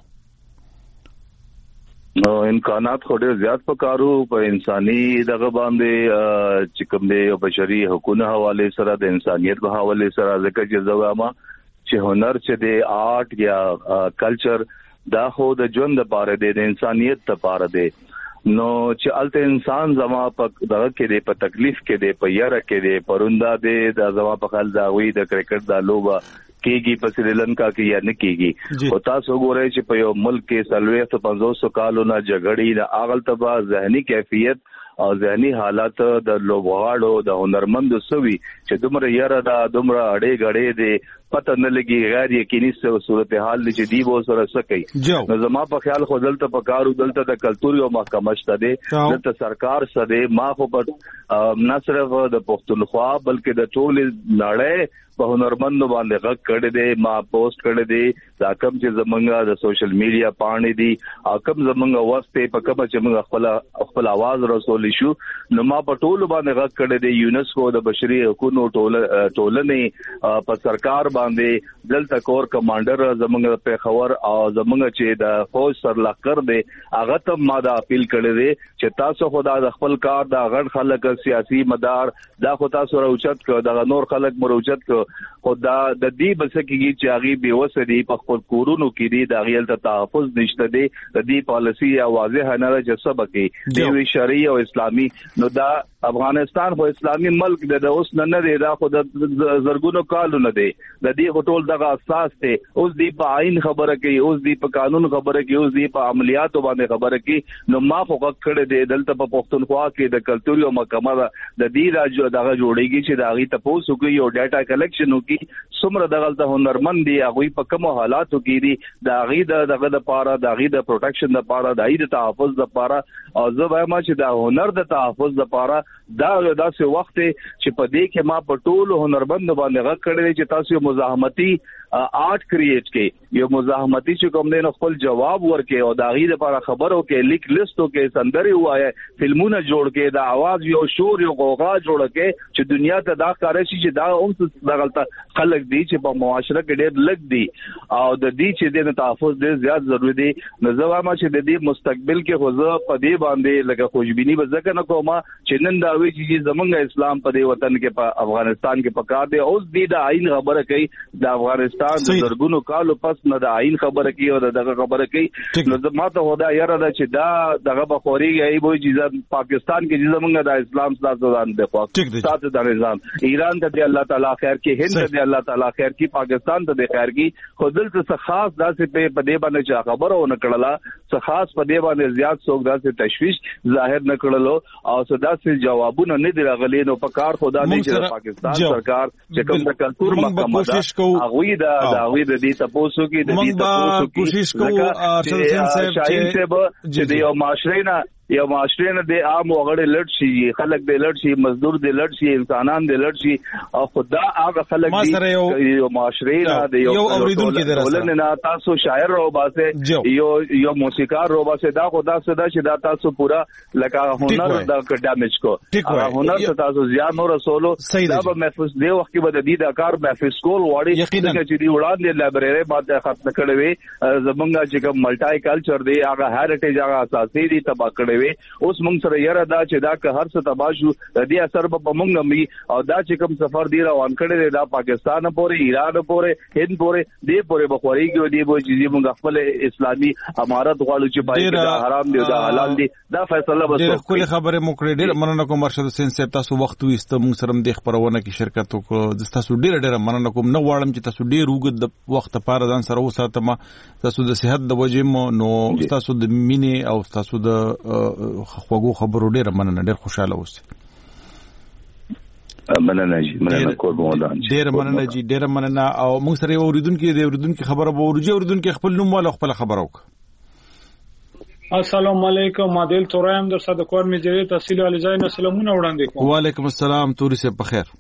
نو امکانات خو ډېر زیات پکارو په انساني دغه باندې چې کوم دی بشري حقوقو حواله سره د انسانيت په حواله سره ځکه چې زوامه چې هنر چې دی آرټ یا کلچر دا خو د ژوند لپاره دی د انسانيت لپاره دی نو چې الته انسان زما په دغه کې دی په تکلیف کې دی په یاره کې دی پروندا دی د زما په خل دا وی د کرکټ دا لوبه کېږي په سریلانکا کې یا نه کېږي او تاسو ګورئ چې په یو ملک کې سلويخت پنځوس کالونه جګړې د اغل تبا ذهني کیفیت او ذهني حالات د لوبغاړو د هنرمندو سوي چې دومره یاره دا دومره اړې غړې دي پته نه لګي غیر یقیني صورتحال دي چې دی وو سره سکی نو زما په خیال خو دلته په کارو دلته د کلتور او محکمه شته دي دلته سرکار سره ما خو په نه صرف د پښتونخوا بلکې د ټول نړۍ په هنرمندو باندې غږ کړی دی ما پوسټ کړی دی دا کوم چې زمونږه د سوشل میډیا پاڼې دي او کوم زمونږه وخت په کومه چې موږ خپل خپل आवाज رسول شو نو ما په ټول باندې غږ کړی دی یونسکو د بشري حقوقو ټولنې په سرکار باندې دلته کور کمانډر زمونږه په خبر او زمونږه چې د فوج سرلخر دی هغه ته ما دا اپیل کړی دی چې تاسو خدا د خپل کار د غړ خلک سیاسي مدار دا خو تاسو راوچت کړه د نور خلک مروچت کړه خدا د دې بسکیږي چې هغه به وسدي په خپل کورونو کې دي د غیل ته تحفظ نشته دي د دې پالیسی واضح نه ده چې سبا کې د شرعي او اسلامي نو دا افغانستان خو اسلامي ملک د اوس نه نه دی دا خو د زرګونو کالو نه دی د دې هټول دغه اساس ته اوس دی په آئین خبره کوي اوس دی په قانون خبره کوي اوس دی په عملیاتو باندې خبره کوي نو ما خو کړه دی دلته په پښتونخوا کې د کلتوري او محکمه د دې راځو دغه جوړیږي چې دغه تاسو کوي او ډاټا کلیکشن وکي څومره دغه هنرمند دي هغه په کوم حالاتو کې دي دغه دغه د پاره دغه د پروټیکشن د پاره د اید تحفظ د پاره او زه وایم چې د هنر د تحفظ د پاره دا داسې وخت چې په دې کې ما په ټولو هنرمند باندې غږ کړی چې تاسو مزاحمتي آرټ کریټ کې یو مزاحمتي چې کوم دین خپل جواب ورکې او داغي لپاره خبرو کې لیک لیستو کې سندري وایي فلمونه جوړ کې د आवाज یو شور یو غوغا جوړ کې چې دنیا ته دا کار شي چې دا هم دغلطه خلک دي چې په معاشره کې ډېر لګ دي او د دې چې د تحفظ ډېر زیات ضروری دي نظام چې د دې مستقبل کې خوځه په دې باندې لکه خوشبيني وځکه نه کومه چې نن دا وی چې زمونږ اسلام په دې وطن کې په افغانستان کې پکار دی اوس دې د آئین خبره کوي د افغانستان د زرګونو کالو پس نه د آئین خبره کوي او دغه خبره کوي نو زماته خدا یاره دا چې دا دغه بخوريږي ای وای چې پاکستان کې زمونږ د اسلام ستاسو د خو ساتھ د نظام ایران ته الله تعالی خیر کې هند ته الله تعالی خیر کې پاکستان ته د خیر کې خودل څه خاص داسې په پدې باندې چې خبره ونه کړله څه خاص پدې باندې زیات څوک داسې تشویش ظاهر نه کړلو او صدا سي جوابونه نه دی راغلي نو په کار خدا نه چې پاکستان سرکار چې کوم د کلتور محکمه هغه دا هغه د دې تاسو کې د دې تاسو کې کوشش کوو چې د یو معاشره نه یو معاشره نه د عام وګړي لړ شي خلک د لړ شي مزدور د لړ شي انسانان د لړ شي او خدا هغه خلک دي یو معاشره نه د یو اوریدونکو درسه نه تاسو شاعر او باسه یو یو موسیقار او باسه دا خدا صدا چې دا تاسو پورا لکه هنر د ډیمیج کو هنر تاسو زیات نو رسولو دا به محفوظ دی وخت کې به د دې د کار محفوظ کول وړي چې دی وړاندې لایبرری باندې ختم کړي وي زمونږ چې کوم ملټای کلچر دی هغه هریټیج هغه اساسي دي تبا کړي وي اوس موږ سره یره دا چې دا که هر څه تباشو د دې اثر په موږ نمي او دا چې کوم سفر دی روان کړی دا پاکستان پورې ایران پورې هند پورې دې پورې بخوريږي او دې به چې موږ خپل اسلامي امارت غواړو چې پای کې حرام دی دا حلال دی دا فیصله بس ډېر خبره مو کړې ډېر مننه کوم مرشد حسین صاحب تاسو وخت وست موږ سره د خبرونه کې شرکت وکړو تاسو ډېر ډېر مننه کوم نه غواړم چې تاسو ډېر وګد د وخت لپاره ځان سره وساتم تاسو د صحت د وجې نو تاسو د مینې او تاسو د خوږو خبرو ډېر مننه ډېر خوشاله اوسئ مننه جی مننه قربان ډېر مننه جی ډېر مننه او موږ سره اوریدونکو د اوریدونکو خبره به ورجه اوریدونکو خپل نوم ولا خپل خبرو السلام علیکم عادل تورایم در صد کور میجری تحصیل علی زین سلامونه وړاندې کوم وعلیکم السلام توري سه بخیر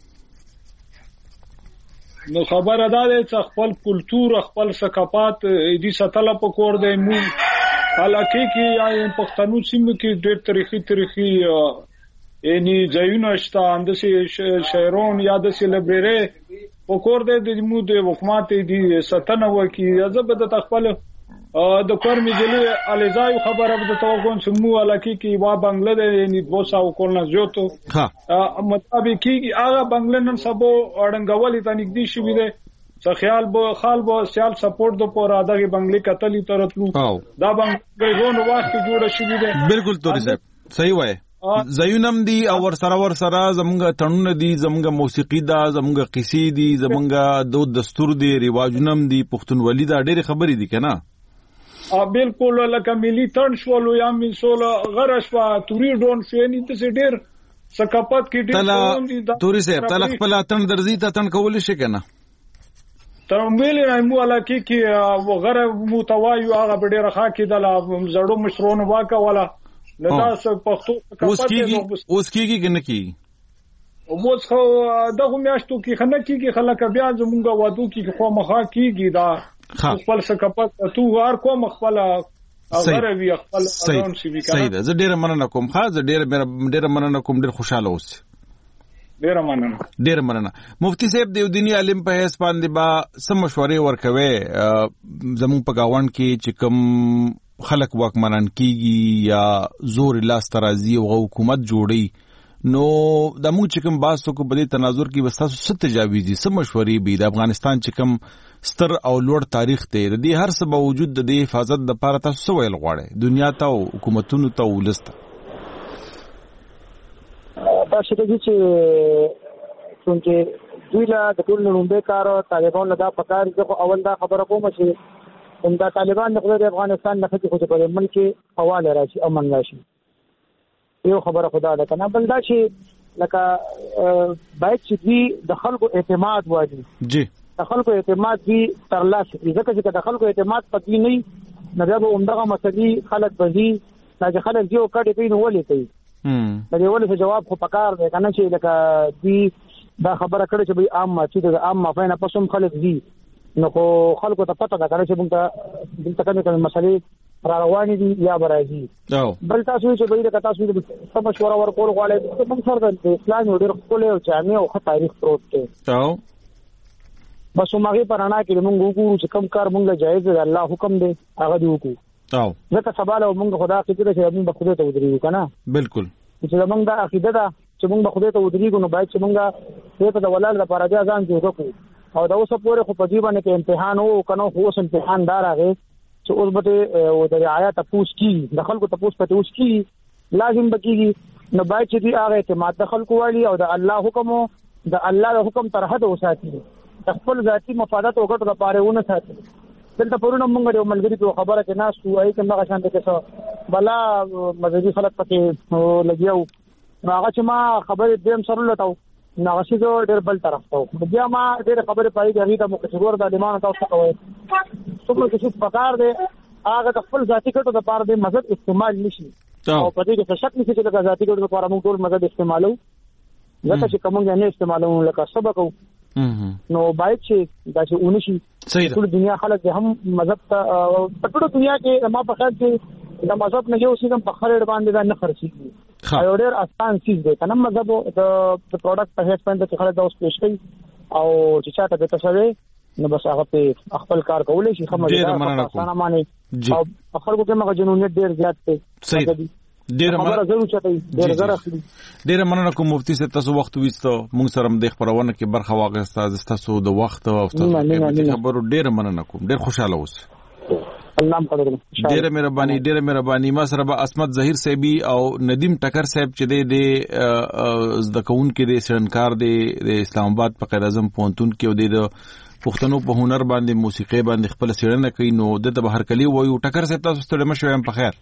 نو خبره ده چې خپل کلچر خپل ثقافت دې ساتل په کور دی مو حالکه کې یا پښتنو سیمه کې ډېر تاریخي تاریخي یعنی ځایونه شته اندسي شهرون یا د سیلبرې په کور دی د مو د حکومت دې ستنه وکي ازب د خپل د کور میجلی الیزای خبره به توګون سمو علاقه کې وا بنگله د یعنی دو سو کولنه زیاتو ها مطابق کې هغه بنگله نن سبو اړنګولې ته نږدې شوې ده څه خیال به خال به سیال سپورټ د پور اداغه بنگلې کتلې ترتلو دا بنگله غون وخت جوړه شوې ده بالکل توري صاحب صحیح وای زینم دی او ور سره ور سره زمونږ تړون دي زمونږ موسیقي دا زمونږ قصې دي زمونږ د دستور دي رواجونم دي پښتونولي دا ډېر خبرې دي کنه ا بالکل لکه ملي تن شولو یا منسول غرش وا توري ډون شوینی ته ډېر ثقافت کې ډېر تلا توري صاحب تل خپل تن درځي ته تن کول شي کنه تر ویلې مو علاقه کې غره متوایو هغه ډېر ښه کې د زړو مشرونو واکه ولا ناس پښتو اوس کېږي اوس کېږي کنه کی اوس خو دغه میاشتو کې خنه کېږي خلک بیا زمونږ وادو کې خو مخه کېږي دا خپل ثقافت تو هر کوم خپل غره وی خپل اذان شي وی کنه صحیح ده زه ډیر مننه کوم خاص ډیر ډیر مننه کوم ډیر خوشاله اوس ډیر مننه ډیر مننه مفتی صاحب د دینی عالم په هیڅ باندې با سم مشورې ورکوي زموږ په گاوند کې چې کوم خلک واکمنان کیږي یا زور لاس ترازی او حکومت جوړي نو د موږ چې کوم باسو کو په دې تناظر کې وستاسو ست تجاویزي سم مشورې به د افغانستان چې کوم ستر او لوړ تاریخ دی د دې هر څه باوجود د دې حفاظت د لپاره تاسو ویل غواړئ دنیا ته او حکومتونو ته ولسته دا شته چې څنګه دوی لا د ټول نومبه کار طالبان لدا پکار چې اول دا خبره کوم چې همدا طالبان د افغانستان نه خو په ملک حواله راشي امن راشي یو خبره خدا ده کنه بل دا چې لکه باید چې دوی د خلکو اعتماد واجی جی د خلکو اعتماد دی ترلاسه ځکه چې د خلکو اعتماد پدې نه نه به عمدغه مسلې خلک بزي چې خلک دیو کډې پین ولې کوي د دې ولې جواب خو پکار دی کنه چې لکه دی دا خبره کړې چې به عام چې د عام مفاهیم پسوم خلک دي نو خو خلکو ته پته ده چې موږ دلته کومه مسلې را روانې دي یا برازي بل تاسو چې به د تاسو د سم مشوره ورکول غواړئ موږ سره د اسلام ډېر خپل او جامع او تاریخ پروت دی او بس موږ په رانا کې موږ وګورو چې کوم کار موږ جایز دی الله حکم دی هغه دی وکړو او ځکه سبا له موږ خدا کې چې موږ په خدای ته ودرېږو کنه بالکل چې موږ د عقیده ده چې موږ په خدای ته ودرېږو نو باید چې موږ ته د ولال لپاره ځان ځان جوړ او دا اوسه پورې خو په دې باندې کې امتحان وو کنه خو اوس امتحان دار هغه چې اوس به او د رعایت تاسو کی د خلکو تاسو پته اوس کی لازم بکیږي نو باید چې دې هغه اعتماد د خلکو والی او د الله حکم د الله د حکم تر حد وساتي د خپل ذاتی مفادات او ګټو لپاره ونه ساتي دلته پرونه موږ یو ملګری په خبره کې ناس وایي چې موږ شان ته څه بلا مزدي خلک پکې لګیاو نو هغه چې ما خبرې دیم سره لټاو نو هغه چې ډېر بل طرف ته بیا ما ډېر خبرې پای دی هغه ته مکشور د ایمان تاسو کوي څومره چې پکار دی هغه د خپل ذاتی ګټو لپاره د مزد استعمال نشي او په دې کې شک نشي چې د ذاتی ګټو لپاره موږ ټول مزد استعمالو ځکه چې کومه نه استعمالو لکه سبق نو باید چې دا چې ونشي ټول دنیا خلک هم مذهب ته په ټول دنیا کې ما په خیال کې د مذهب نه یو سیستم په خړې باندې دا نه خرڅي او ډېر آسان چیز دی کنه مذهب د پروډکټ په هیڅ باندې خلک دا اوس پېښ کوي او چې چاته د تشوي نو بس هغه په خپل کار کولای شي خمر دا آسان معنی او خلکو کې مګ جنونیت ډېر زیات دی صحیح خبره زرو چټي ډېر زره ډېر مننه کوم مفتي صاحب تاسو وخت وېستو موږ سره د خبرونه کې برخه واغسته تاسو د وخت او تاسو خبرو ډېر مننه کوم ډېر خوشاله اوس الله قدر ډېر مهرباني ډېر مهرباني ما سره به عصمت ظهیر صاحبي او ندیم ټکر صاحب چې د د کون کې د سرنکار د اسلام آباد په قائد اعظم پونتون کې او د پښتنو په هنر باندې موسیقي باندې خپل سیړنه کوي نو د بهر کلی وایو ټکر صاحب تاسو ستړي مشو هم په خیر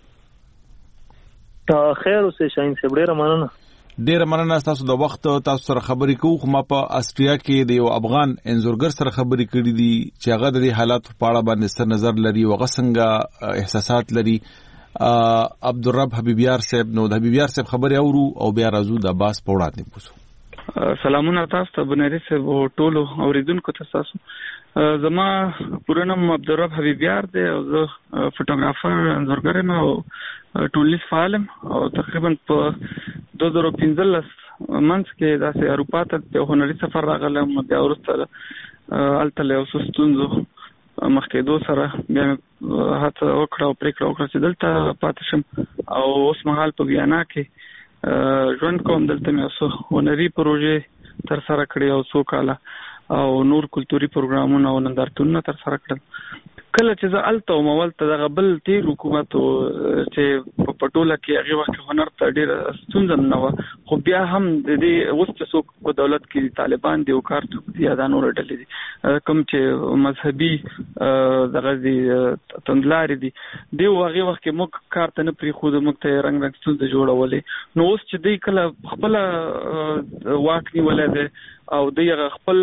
ته خیر اوسه شاهین صاحب ډېر مننه ډېر مننه تاسو د وخت تاسو سره خبرې کوو خو ما په استریا کې د یو افغان انزورګر سره خبرې کړې دي چې هغه د حالات په اړه باندې ستر نظر لري او غسنګ احساسات لري عبدالرب حبیبیار صاحب نو د حبیبیار صاحب خبرې اورو او بیا راځو د عباس په وړاندې پوسو سلامونه تاسو ته بنری صاحب ټولو اوریدونکو ته تاسو زما پوره نوم عبدالرب حبیبیار دی او زه فوټوګرافر انزورګر یم او ټولنیز فعال یم او تقریبا په دوه زره پنځلس منځ کې داسې اروپا ته په هنري سفر راغلم بیا وروسته هلته له یو څه ستونزو مخکېدو سره بیا مې هڅه وکړه او پرېکړه وکړه چې دلته پاتې شم او اوس مهال په ویانا کې ژوند کوم. دلته مې څو هنري پروژې ترسره کړې او څو کاله او نور کلتوري پروګرامونه او نندارتونونه ترسره کړل. کله چې زه الته او مولته دغه بل تیر حکومت چې په پټوله کې هغه وخت هنر ته ډیر ستونزه نه و خو بیا هم د دې اوس چې څوک په دولت کې طالبان دی او کارت دی دا نور ډلې دي کوم چې مذهبي دغه دي تندلاري دي دی هغه وخت کې موږ کارت نه پری خو موږ ته رنگ رنگ ستونزه جوړولې نو اوس چې دی کله خپل واک نیولای دی او دی خپل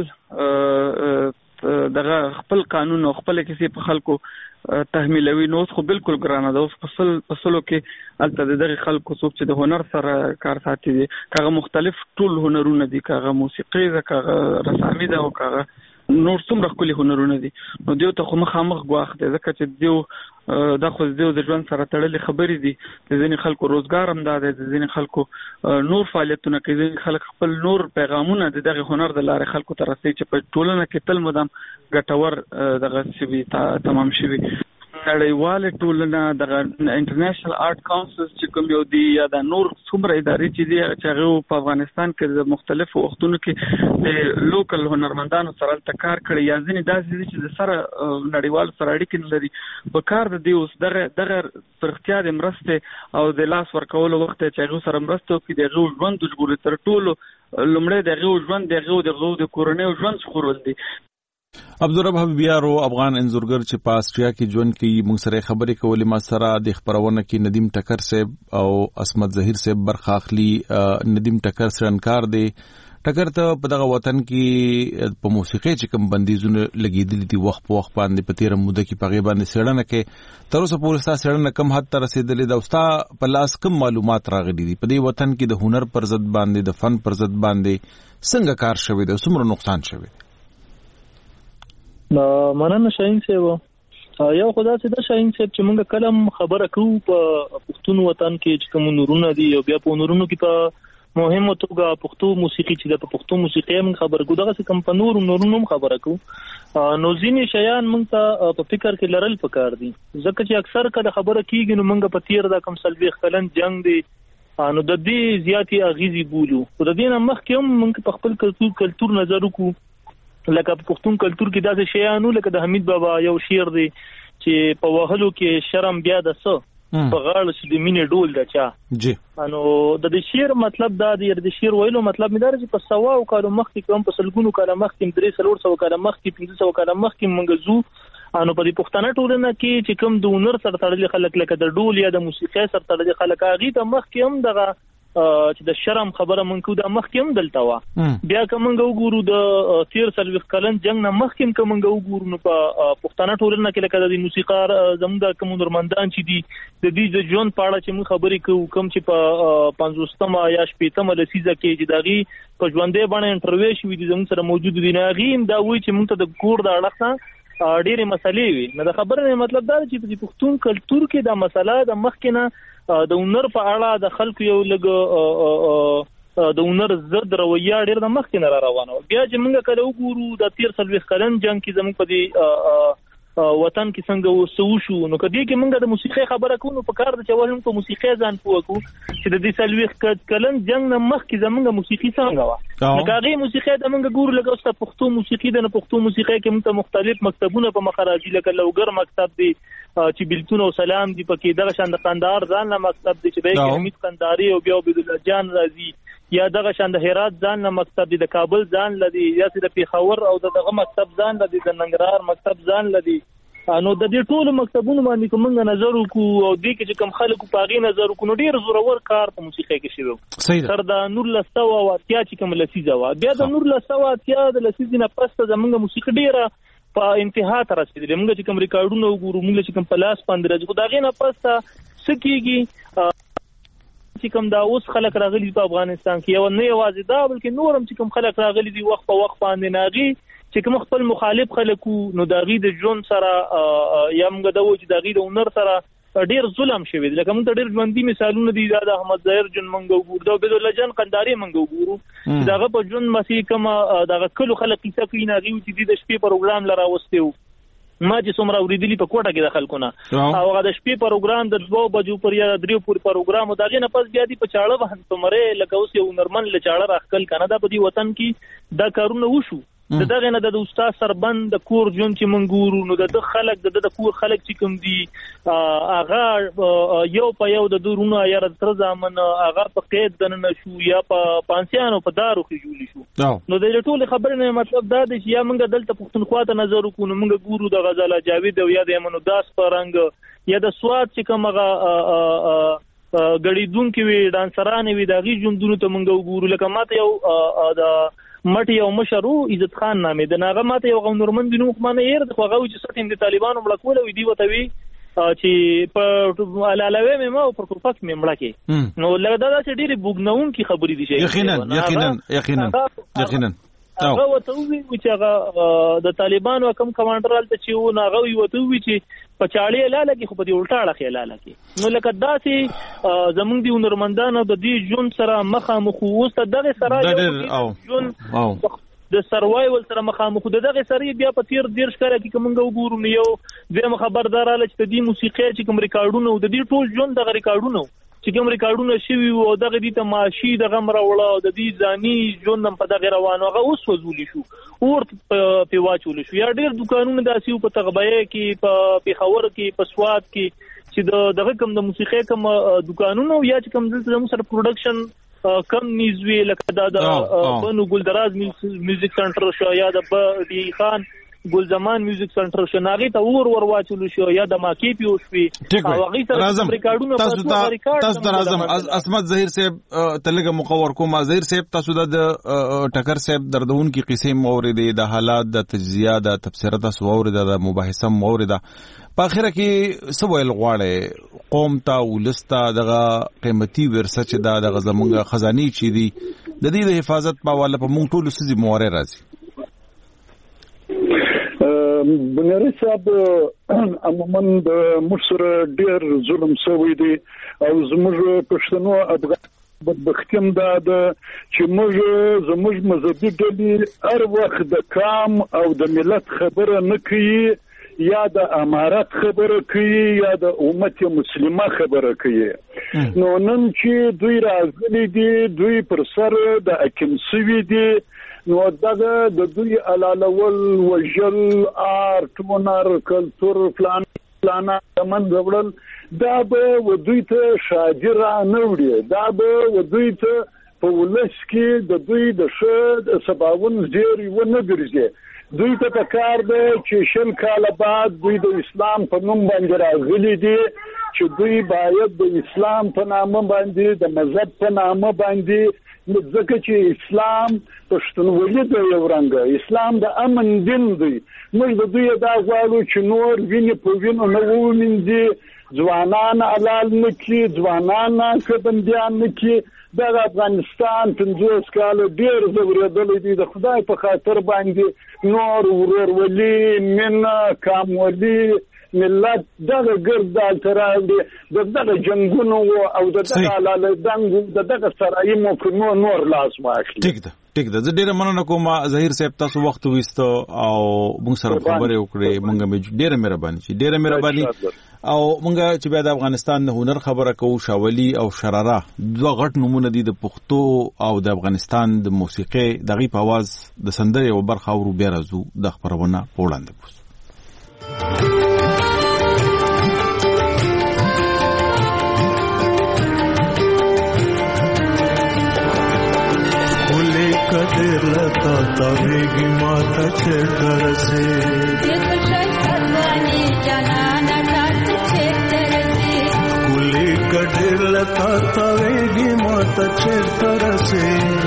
دغه خپل قانون او خپل کیسې په خلکو تحمیلوي نو خو بالکل ګرانه ده اوس فصل فصلو کې البته دغه خلکو څوک چې د هنر سره کار ساتي دي کاغه مختلف ټول هنرونه دي کاغه موسیقي ده کاغه رسامي ده او کاغه نور څومره خپل هنرونه دي نو دیو ته خو مخامخ غواخ دی ځکه چې دیو دا خو دیو د ژوند سره تړلې خبرې دي د ځینې خلکو روزګار هم ده د ځینې خلکو نور فعالیتونه کوي ځینې خلک خپل نور پیغامونه د دغه هنر د لارې خلکو ته رسوي چې په ټولنه کې تل مدام ګټور دغه شوي تمام شوي نړیواله ټولنه دغه انټرنیشنل آرټ کونسل چې کوم یو دی یا د نور څومره ادارې چې دی چې هغه په افغانستان کې د مختلفو وختونو کې د لوکل هنرمندانو سره تکار کړی یا ځینې داسې چې د سره نړیوال سره اړیکې لري په کار د دی اوس دغه دغه پرختیا د مرسته او د لاس ورکولو وخت چې هغه سره مرسته کوي دغه ژوند د جوړ تر ټولو لمړی دغه ژوند دغه دغه د کورنۍ ژوند خورول دي. عبدالرب حبیبیارو افغان انزورګر چې په استریا کې ژوند کوي موږ سره خبرې کولې ما سره د خبرونه کې ندیم ټکر صاحب او عصمت ظهیر صاحب برخه اخلي. ندیم ټکر سرنکار دی ټکر ته په دغه وطن کې په موسیقي چې کوم بندیزونه لګیدلې دي وخت په وخت باندې په تیر موده کې په غیبه باندې سړنه کې تر اوسه پورې ستا سړنه کم حد ته رسیدلې دا اوستا په لاس کم معلومات راغلي دي په دې وطن کې د هنر پر ضد باندې د فن پر ضد باندې څنګه کار شوی دی څومره نقصان شوی دی. مننه شاهین صاحب یو خدا چې دا شاهین صاحب چې موږ کلم خبره کوو په پښتون وطن کې چې کوم نورونه دي او بیا په نورونو کې په مهمه توګه پښتو موسیقي چې د پښتو موسیقي موږ خبره کوو دغه کوم په نور نورونو خبره کوو نو ځینې شیان موږ ته په فکر کې لرل پکار دي ځکه چې اکثر کله خبره کیږي نو موږ په تیر دا کم سلوي خلن جنگ دي نو د دې زیاتی اغیزي بولو خو د دې نه مخکې هم موږ په خپل کلتور کلتور نظر وکړو لکه په پښتون کلتور کې داسې شیانو لکه د حمید بابا یو شعر دی چې په وهلو کې شرم بیا د څه په غاړه چې د مینې ډول د چا جی نو د دې شعر مطلب دا دی د شعر ویلو مطلب مې دا چې په سوا او کالو مخکې کوم په سلګونو کاله مخکې درې سلور سو کاله مخکې پنځه سو کاله مخکې منګ زو انو په دې پښتنه ټولنه کې چې کوم د هنر سره تړلي خلک لکه د ډول یا د موسیقي سره تړلي خلک هغه ته مخکې هم دغه چې د شرم خبره مونږ کو د مخکې هم دلته وا بیا کومنګ وګورو د تیر سلوي کلن جنگ نه مخکې کومنګ وګورو نو په پښتنه ټولنه کې لکه د موسیقار زموږ د کوم نورمندان چې دي د دې د ژوند په اړه چې موږ خبرې کوو کوم چې په پنځوستمه یا شپږمه لسیزه کې چې دغه په ژوندې باندې انټرویو شوې دي زموږ سره موجود دي نه غیم دا وایي چې موږ ته د کور د اړه ډېرې مسلې وي نو د خبرې مطلب دا چې په پښتون کلتور کې دا مسله د مخکې نه د هنر په اړه د خلکو یو لګ د هنر زد رویه ډېر د مخکې نه روانه بیا چې موږ کله وګورو د تیر سلوي کلن جنگ کې زموږ په دې وطن کې څنګه وسو شو نو کدی کې موږ د موسیقي خبره کوو په کار د چوالم په موسیقي ځان پوکو چې د دې سلويخ کلن جنگ نه مخ کې زمونږ موسیقي څنګه وا نو کاغي موسیقي د موږ ګورو لکه اوسه پښتو موسیقي د پښتو موسیقي کې موږ مختلف مکتبونه په مخراجي لکه لوګر مکتب دی چې بلتون او سلام دی پکې دغه شان د قندهار ځان له مکتب دی چې به امید قندهاري او بیا عبد الله جان رازي یا دغه شان د هرات ځان له مکتب دی د کابل ځان لدی یا د پیښور او دغه مکتب ځان لدی د ننګرهار مکتب ځان لدی نو د دې ټولو مکتبونو باندې کومه نظر وکړو او دې کې چې کوم خلکو پاغي نظر وکړو نو ډیر زورور کار په موسیقي کې شوی تر د نور لستو او اتیا چې کوم لسیزه وا بیا د نور لستو اتیا د لسیزې نه پسته زمونږ موسیقي ډیره په انتها ته رسیدلې موږ چې کوم ریکارډونه وګورو موږ چې کوم پلاس باندې راځو دا غي نه پسته سکیږي چې کوم دا اوس خلک راغلي په افغانستان کې یو نه یوازې دا بلکې نورم چې کوم خلک راغلي دي وخت په وخت باندې ناغي چې کوم خپل مخالف خلکو نو دا غي د جون سره یا موږ دا و چې دا غي د اونر سره ډیر ظلم شوی لکه موږ ډیر ژوندۍ مثالونه دي د احمد ظاهر جون منګو ګور دا عبد الله جان قندهاري منګو ګورو داغه په جون مسیح کما داغه کلو خلک کیسه کوي ناغي چې د شپې پروګرام لرا وستیو ما چې څومره اوریدلی په کوټه کې د خلکونه او هغه د شپې پروګرام د دوه بجو پر یا دریو پورې پروګرام او داغه نه پس بیا دی په چاړه باندې تمره لکه اوس یو نرمن له چاړه راخل کنه دا په دی وطن کې دا کارونه وشو د دغه نه د استاد سربند د کور جون چې منګورو نو د خلک د د کور خلک چې کوم دي اغه یو په یو د دورونه یا تر ځامن اغه په قید دنه شو یا په پانسیانو په دارو کې جوړی شو نو د ټول خبرې نه مطلب دا دی چې یا موږ دلته پښتونخوا ته نظر وکړو موږ ګورو د غزاله جاوید او یا د امنو داس پرنګ یا د سواد چې کومه غړي دون کې وی ډانسرانه وی دغه ژوندونو ته موږ وګورو لکه ماته یو د مټ یو مشرو عزت خان نامې د ناغه ماته یو نورمن بنو خمانه ير د خوغه چې سټیم د طالبانو ملکول وي دی وته وی چې په علالوي مې ما پر کوپک مې مړه نو لږ دا چې ډېری بوګنون کی خبرې دي شي یقینا یقینا یقینا یقینا هغه وته وی چې هغه د طالبانو کم کمانډرال ته چې و ناغه وی وته وی چې په چاړې لاله کې خو په دې الټاړه کې لاله کې نو لکه داسې زمونږ دی نورمندانو د دې جون سره مخامخ اوس دغه سره جون د سروایول سره مخامخ دغه سره بیا په تیر ډیر ښکاره کې کومه وګورو نو یو د خبرداراله چې د دې موسیقي چې کوم ریکارډونه د دې ټول جون دغه ریکارډونه چې کوم ریکارډونه شوي او دغه دي ته ماشي دغه مروړه او د دې ځاني ژوند په دغه روانو هغه اوس وزولي شو اور په واچول شو یا ډېر دکانونه داسې په تغبیه کې په پیښور کې په سواد کې چې د دغه کوم د موسیقي کوم دکانونه یا چې کوم د سره پروډکشن کم نیزوی لکه دا د بنو ګلدراز میوزیک سنټر شو یا د دی خان ګل زمان میوزیک سنټر شو ناغي ته ور ور واچول شو یا د ماکی پیو شوی او هغه ته ریکارډونه تاسو تاسو د اعظم عصمت ظهیر صاحب تلګه مقور کوم ظهیر صاحب تاسو د ټکر صاحب دردون کی قصې موریدې د حالات د تجزیه د تفسیرات تاسو اوریدل د مباحثه موریدل په اخره کې سوال غواړي قوم ته ولستا دغه قیمتي ورثه چې دا د زمونږ خزاني چي دي د دې د حفاظت په والا په مونږ ټول سزي مواره راځي بنيري صاحب عموما د مصر ډیر ظلم شوی دی او زموږ پښتنو افغان بدبختیم دا د چې موږ زموږ مذهبي ډلې هر وخت د قام او د ملت خبره نه کوي یا د امارات خبره کوي یا د امت مسلمه خبره کوي نو نن چې دوی راغلي دي دوی پر سر د حکم سوي دي نو دغه د دوی علالول وجل آرت هنر کلچر فلان فلان من زوړل دا به و دوی ته شاګرانه وړي دا به و دوی ته په ولس کې د دوی د شد سباون زیری و نه ګرځي دوی ته کار دی چې شل کال بعد دوی د اسلام په نوم باندې راغلي دي چې دوی باید د اسلام په نامه باندې د مذهب په نامه باندې ځکه چې اسلام پښتونولي د یو رنګ اسلام د امن دین دی موږ د دوی دا غواړو چې نور ویني په وینو نه وومینځي ځوانان حلال نه کی ځوانان کبندیان نه کی د افغانستان پنځوس کال ډیر زوریدل دي د خدای په خاطر باندې نور ورورولي من کامولي ملت دغه ګرد التراندي دغه جنگونو او دغه لاله دنګو دغه سرای مو په نور لاس واخلي. ټیک ده ټیک ده. زه ډیره مننه کوم ظهیر صاحب، تاسو وخت وېستو او موږ سره خبرې وکړې. موږ ډیره مهرباني چې ډیره مهرباني او موږ چې بیا د افغانستان د هنر خبره کوو، شاولي او شراره دوه غټ نمونه دي د پښتو او د افغانستان د موسیقي دغه په आवाज د سندرې او برخه ورو بیا راځو د خبرونه وړاندې کوو. कदर लता तवेगी माता चेतर से कुली कदर लता तवेगी माता चेतर से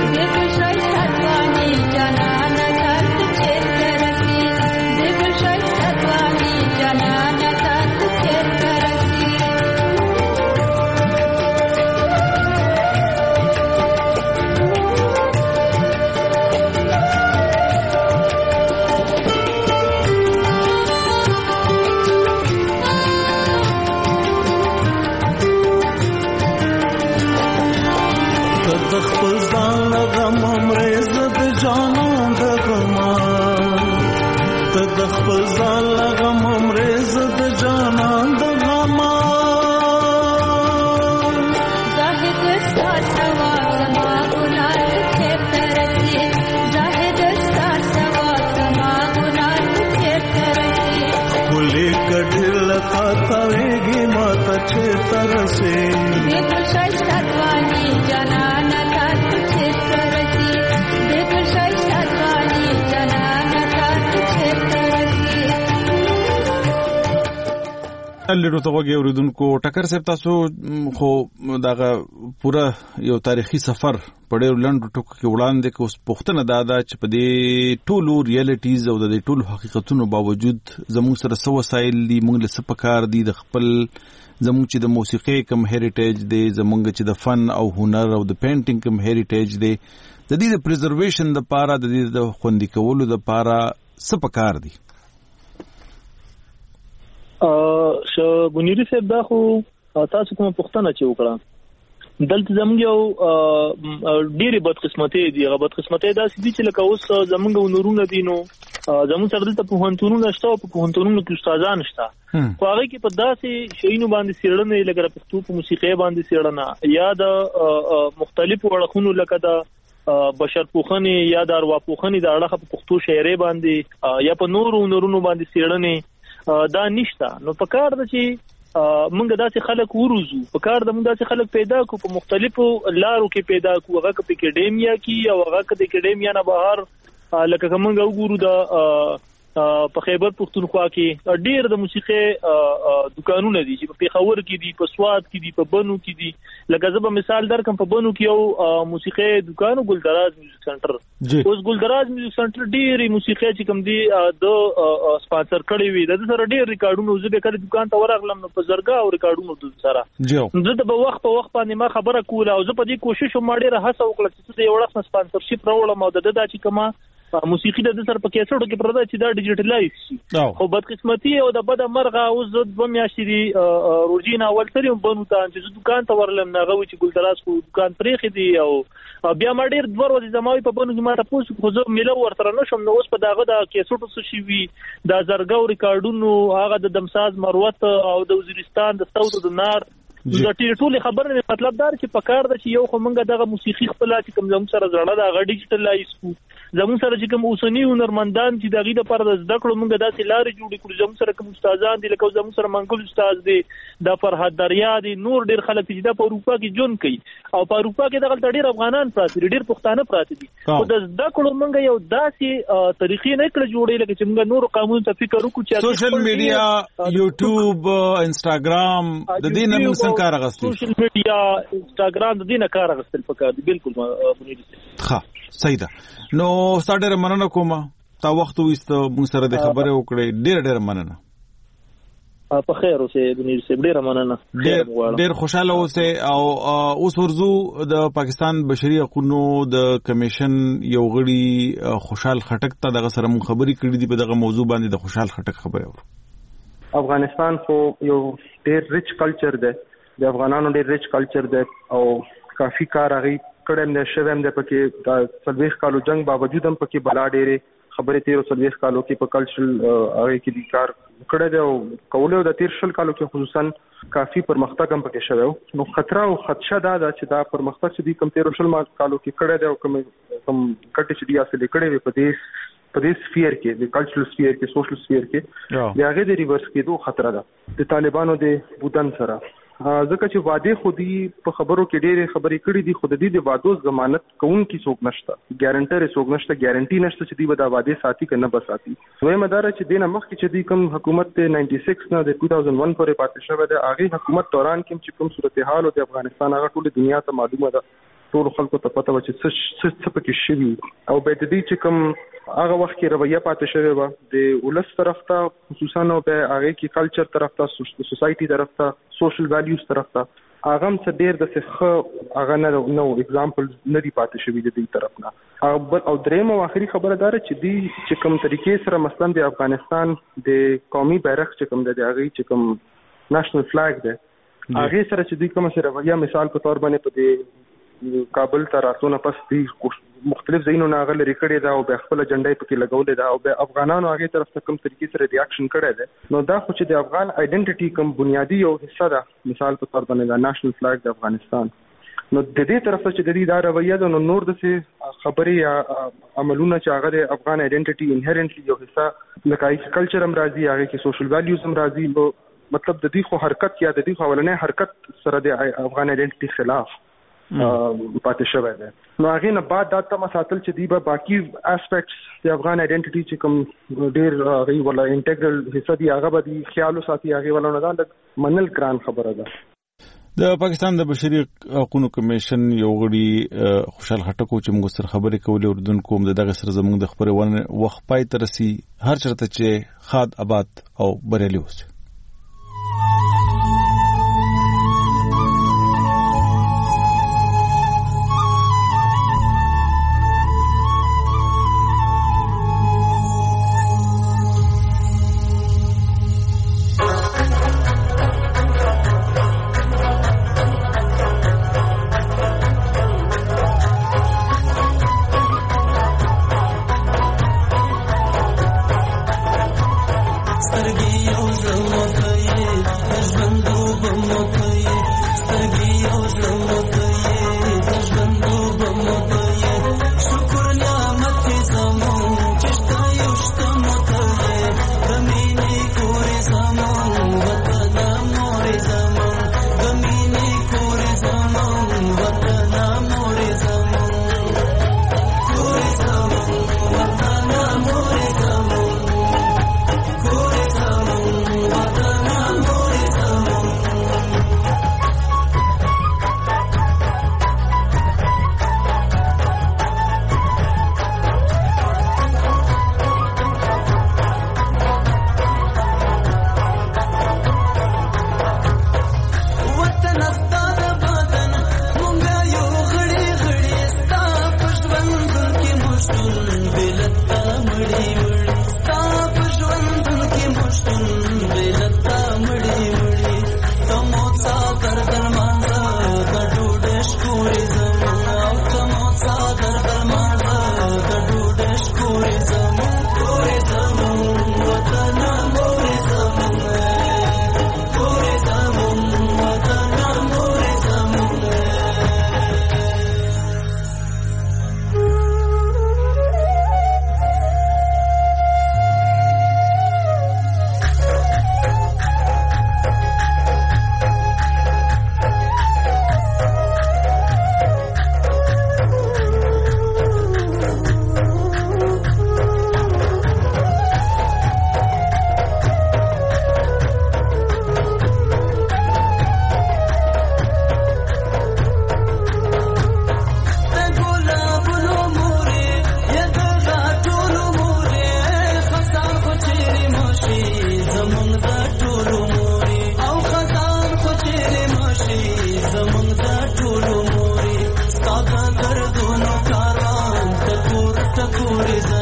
لیډو ته وګورئ اوریدونکو. ټکر صاحب تاسو خو دغه پوره یو تاریخي سفر په ډېر لنډ ټکو کې وړاندې کوم. پوښتنه دا ده چې په دې ټولو ریالټیز او د دې ټولو حقیقتونو باوجود زموږ سره څه وسایل دي، موږ له څه پکار دي، د خپل زموږ چې د موسیقي کوم هریټیج دی، زموږ چې د فن او هنر او د پینټینګ کوم هریټیج دی، د دې د پریزرویشن لپاره، د دې د خوندي کولو لپاره څه پکار دي؟ ا شو بنيري صاحب دا خو تاسو کوم پښتنه چې وکړه دلته زموږ یو ډېری بدقسمتي دي. هغه بدقسمتي دا سدي چې لکه اوس زموږ نورونه دي، نو زموږ سره دلته په هنتونونو شته او په هنتونونو کې استادان شته، خو هغه کې په داسې شیونو باندې سیړنه لګره پښتو په موسیقي باندې سیړنه یا د مختلفو اړخونو لکه د بشر پوخنی یا د اروا پوخنی د اړخ په پښتو شاعري باندې یا په نورو نورونو باندې سیړنه دا نشته. نو په کار د چې موږ داسې خلک وروزو، په کار د موږ داسې خلک پیدا کو په مختلفو لارو کې پیدا کو، هغه په اکیډمیا کې او هغه د اکیډمیا نه بهر، لکه موږ وګورو د په خیبر پختونخوا کې ډېر د موسیقي دکانونه دي چې په پیښور کې دي، په سواد کې دي، په بنو کې دي. لکه زه به مثال درکم، په بنو کې یو موسیقي دکانو ګلدراز میوزیک سنټر، اوس ګلدراز میوزیک سنټر ډېر موسیقي چې کوم دي د سپانسر کړی وي، د سره ډېر ریکارډونو زه به کله دکان ته ورغلم نو په زرګا او ریکارډونو د سره زه د وخت په وخت باندې ما خبره کوله او زه په دې کوشش وکړم ډېر هڅه وکړه چې یو وخت سپانسرشپ راوړم او د دې چې کومه موسیقي د سر په کیسټو کې پرده چې دا ډیجیټلایز شي. خو بدقسمتي او د بد مرغه اوس د دوه میاشتې دی روجینا اول سره بنو ته چې دکان ته ورلم نه غوي چې ګلدراز کو دکان پرېخې دی او بیا ما ډېر دوه ورځې زموي په بنو کې ما تاسو خو زه ملو ورته نشم. نو اوس په داغه د کیسټو څه شي وي د زرګاو ریکارډونو، هغه د دمساز مروت او د وزیرستان د صوت د نار د ټول خبره مطلب دار چې پکار د چې یو خو مونږه دغه موسیقي خپل چې کوم زموږ سره زړه د غړي ډیجیټلایز کو، زموږ سره چې کوم اوسنی هنرمندان چې دغه د پر د زده کړو مونږه داسې لارې جوړې کړو، زموږ سره کوم استادان دي لکه زموږ سره منګل استاد دی، د فرحت دریا دی، نور ډیر خلک چې د اروپا کې جون کوي او په اروپا کې دغه ډیر افغانان پراته دي، ډیر پښتانه پراته دي. خو د زده کړو مونږه یو داسې طریقې نه کړې جوړې لکه چې مونږ نور قانون ته فکر وکړو چې سوشل میډیا، یوټیوب، انستګرام د دې نه موږ څنګه کار غوښتو، سوشل میډیا، انستګرام د دې نه کار غوښتل پکار دي. بالکل ښه صحیح ده. نو ستاسو مننه کوم تا وخت وست موږ سره د خبرې وکړې، ډېر ډېر مننه. په خیر اوسه بنیر صاحب، ډېر مننه، ډېر خوشاله اوسه. او اوس ورزو د پاکستان بشري حقوقو د کمیشن یو غړي خوشحال خټک ته دغه سره مون خبرې کړې دي په دغه موضوع باندې. د خوشحال خټک خبره اورو. افغانستان خو یو ډېر ریچ کلچر دی، د افغانانو ډېر ریچ کلچر دی او کافي کار هغه کړم د شوم د پکې د سلويخ کالو جنگ باوجود هم پکې بلا ډېرې خبرې تیر سلويخ کالو کې په کلچرل هغه کې د کار کړه دی او کولو د تیر شل کالو کې خصوصا کافي پرمختګ هم پکې شوی. نو خطر او خدشه دا ده چې دا پرمختګ چې د کم تیر شل کالو کې کړه دی او کوم کوم کټ چې دی اصلي کړي وي په دې په دې سفیر کې د کلچرل سفیر کې سوشل سفیر کې د هغه د ریورس کېدو خطر ده د طالبانو د بودن سره. ځکه چې واده خودي په خبرو کې ډېرې خبرې کړې دي، خو د دې د وادو ضمانت کوونکی څوک نشته، ګارانټر څوک نشته، ګارانټي نشته چې دوی به دا واده ساتي که نه به ساتي. دویمه دا چې دې نه مخکې چې دوی کوم حکومت د ناینټي سکس نه د ټو تھاوزنډ ون پورې پاتې شوی دی، هغې حکومت دوران کې چې کوم صورتحال د افغانستان هغه ټولې دنیا ته معلومه ده، ټول خلکو ته پته وه چې څه څه پکې شوي او بیا د دې چې کوم هغه وخت کې رویه پاتې شوې وه د ولس طرف ته خصوصا او بیا هغې کې کلچر طرف ته سوسایټي طرف ته سوشل ویلیوز طرف ته هغه هم څه ډېر داسې ښه هغه نه نو اګزامپل نه دي پاتې شوي د دې طرف نه. او درېیمه او آخري خبره دا ده چې دوی چې کوم طریقې سره مثلا د افغانستان د قومي بیرغ چې کوم دی د هغې چې کوم نېشنل فلیګ دی هغې سره چې دوی کومه سره رویه مثال په طور باندې په دې کابل ته راتلو نه پس دوی مختلف ځایونو نه هغه لرې کړې ده او بیا خپله جنډه پکې لګولې ده او بیا افغانانو هغې طرف ته کوم طریقې سره ریاکشن کړی دی. نو دا خو چې د افغان آیډنټیټي کوم بنیادي یو حصه ده مثال په طور باندې د نېشنل فلیګ د افغانستان، نو د دې طرف ته چې د دې دا رویه ده نو نور داسې خبرې یا عملونه چې هغه د افغان آیډنټیټي انهرنټلی یو حصه لکه هغې کلچر هم راځي، هغې کې سوشل ویلیوز هم راځي، نو مطلب د دې خو حرکت یا د دې خو اولنی حرکت سره د افغان آیډنټیټي خلاف پاتې شوی دی. نو هغې نه بعد دا تمه ساتل چې دوی به باقي اسپیکټس د افغان آیډنټیټي چې کوم ډېر هغوی ولا انټیګرل حصه دي هغه به دوی خیال وساتي، هغې ولا نه دا لږ منل ګران خبره ده. د پاکستان د بشري حقوقو کمیشن یو غړي خوشحال خټک چې موږ سره خبرې کولې اردوونکو هم د دغه سره زموږ د خپرونې وخت پای ته رسي، هر چېرته چې ښاد آباد او بریالي اوسي. Tourism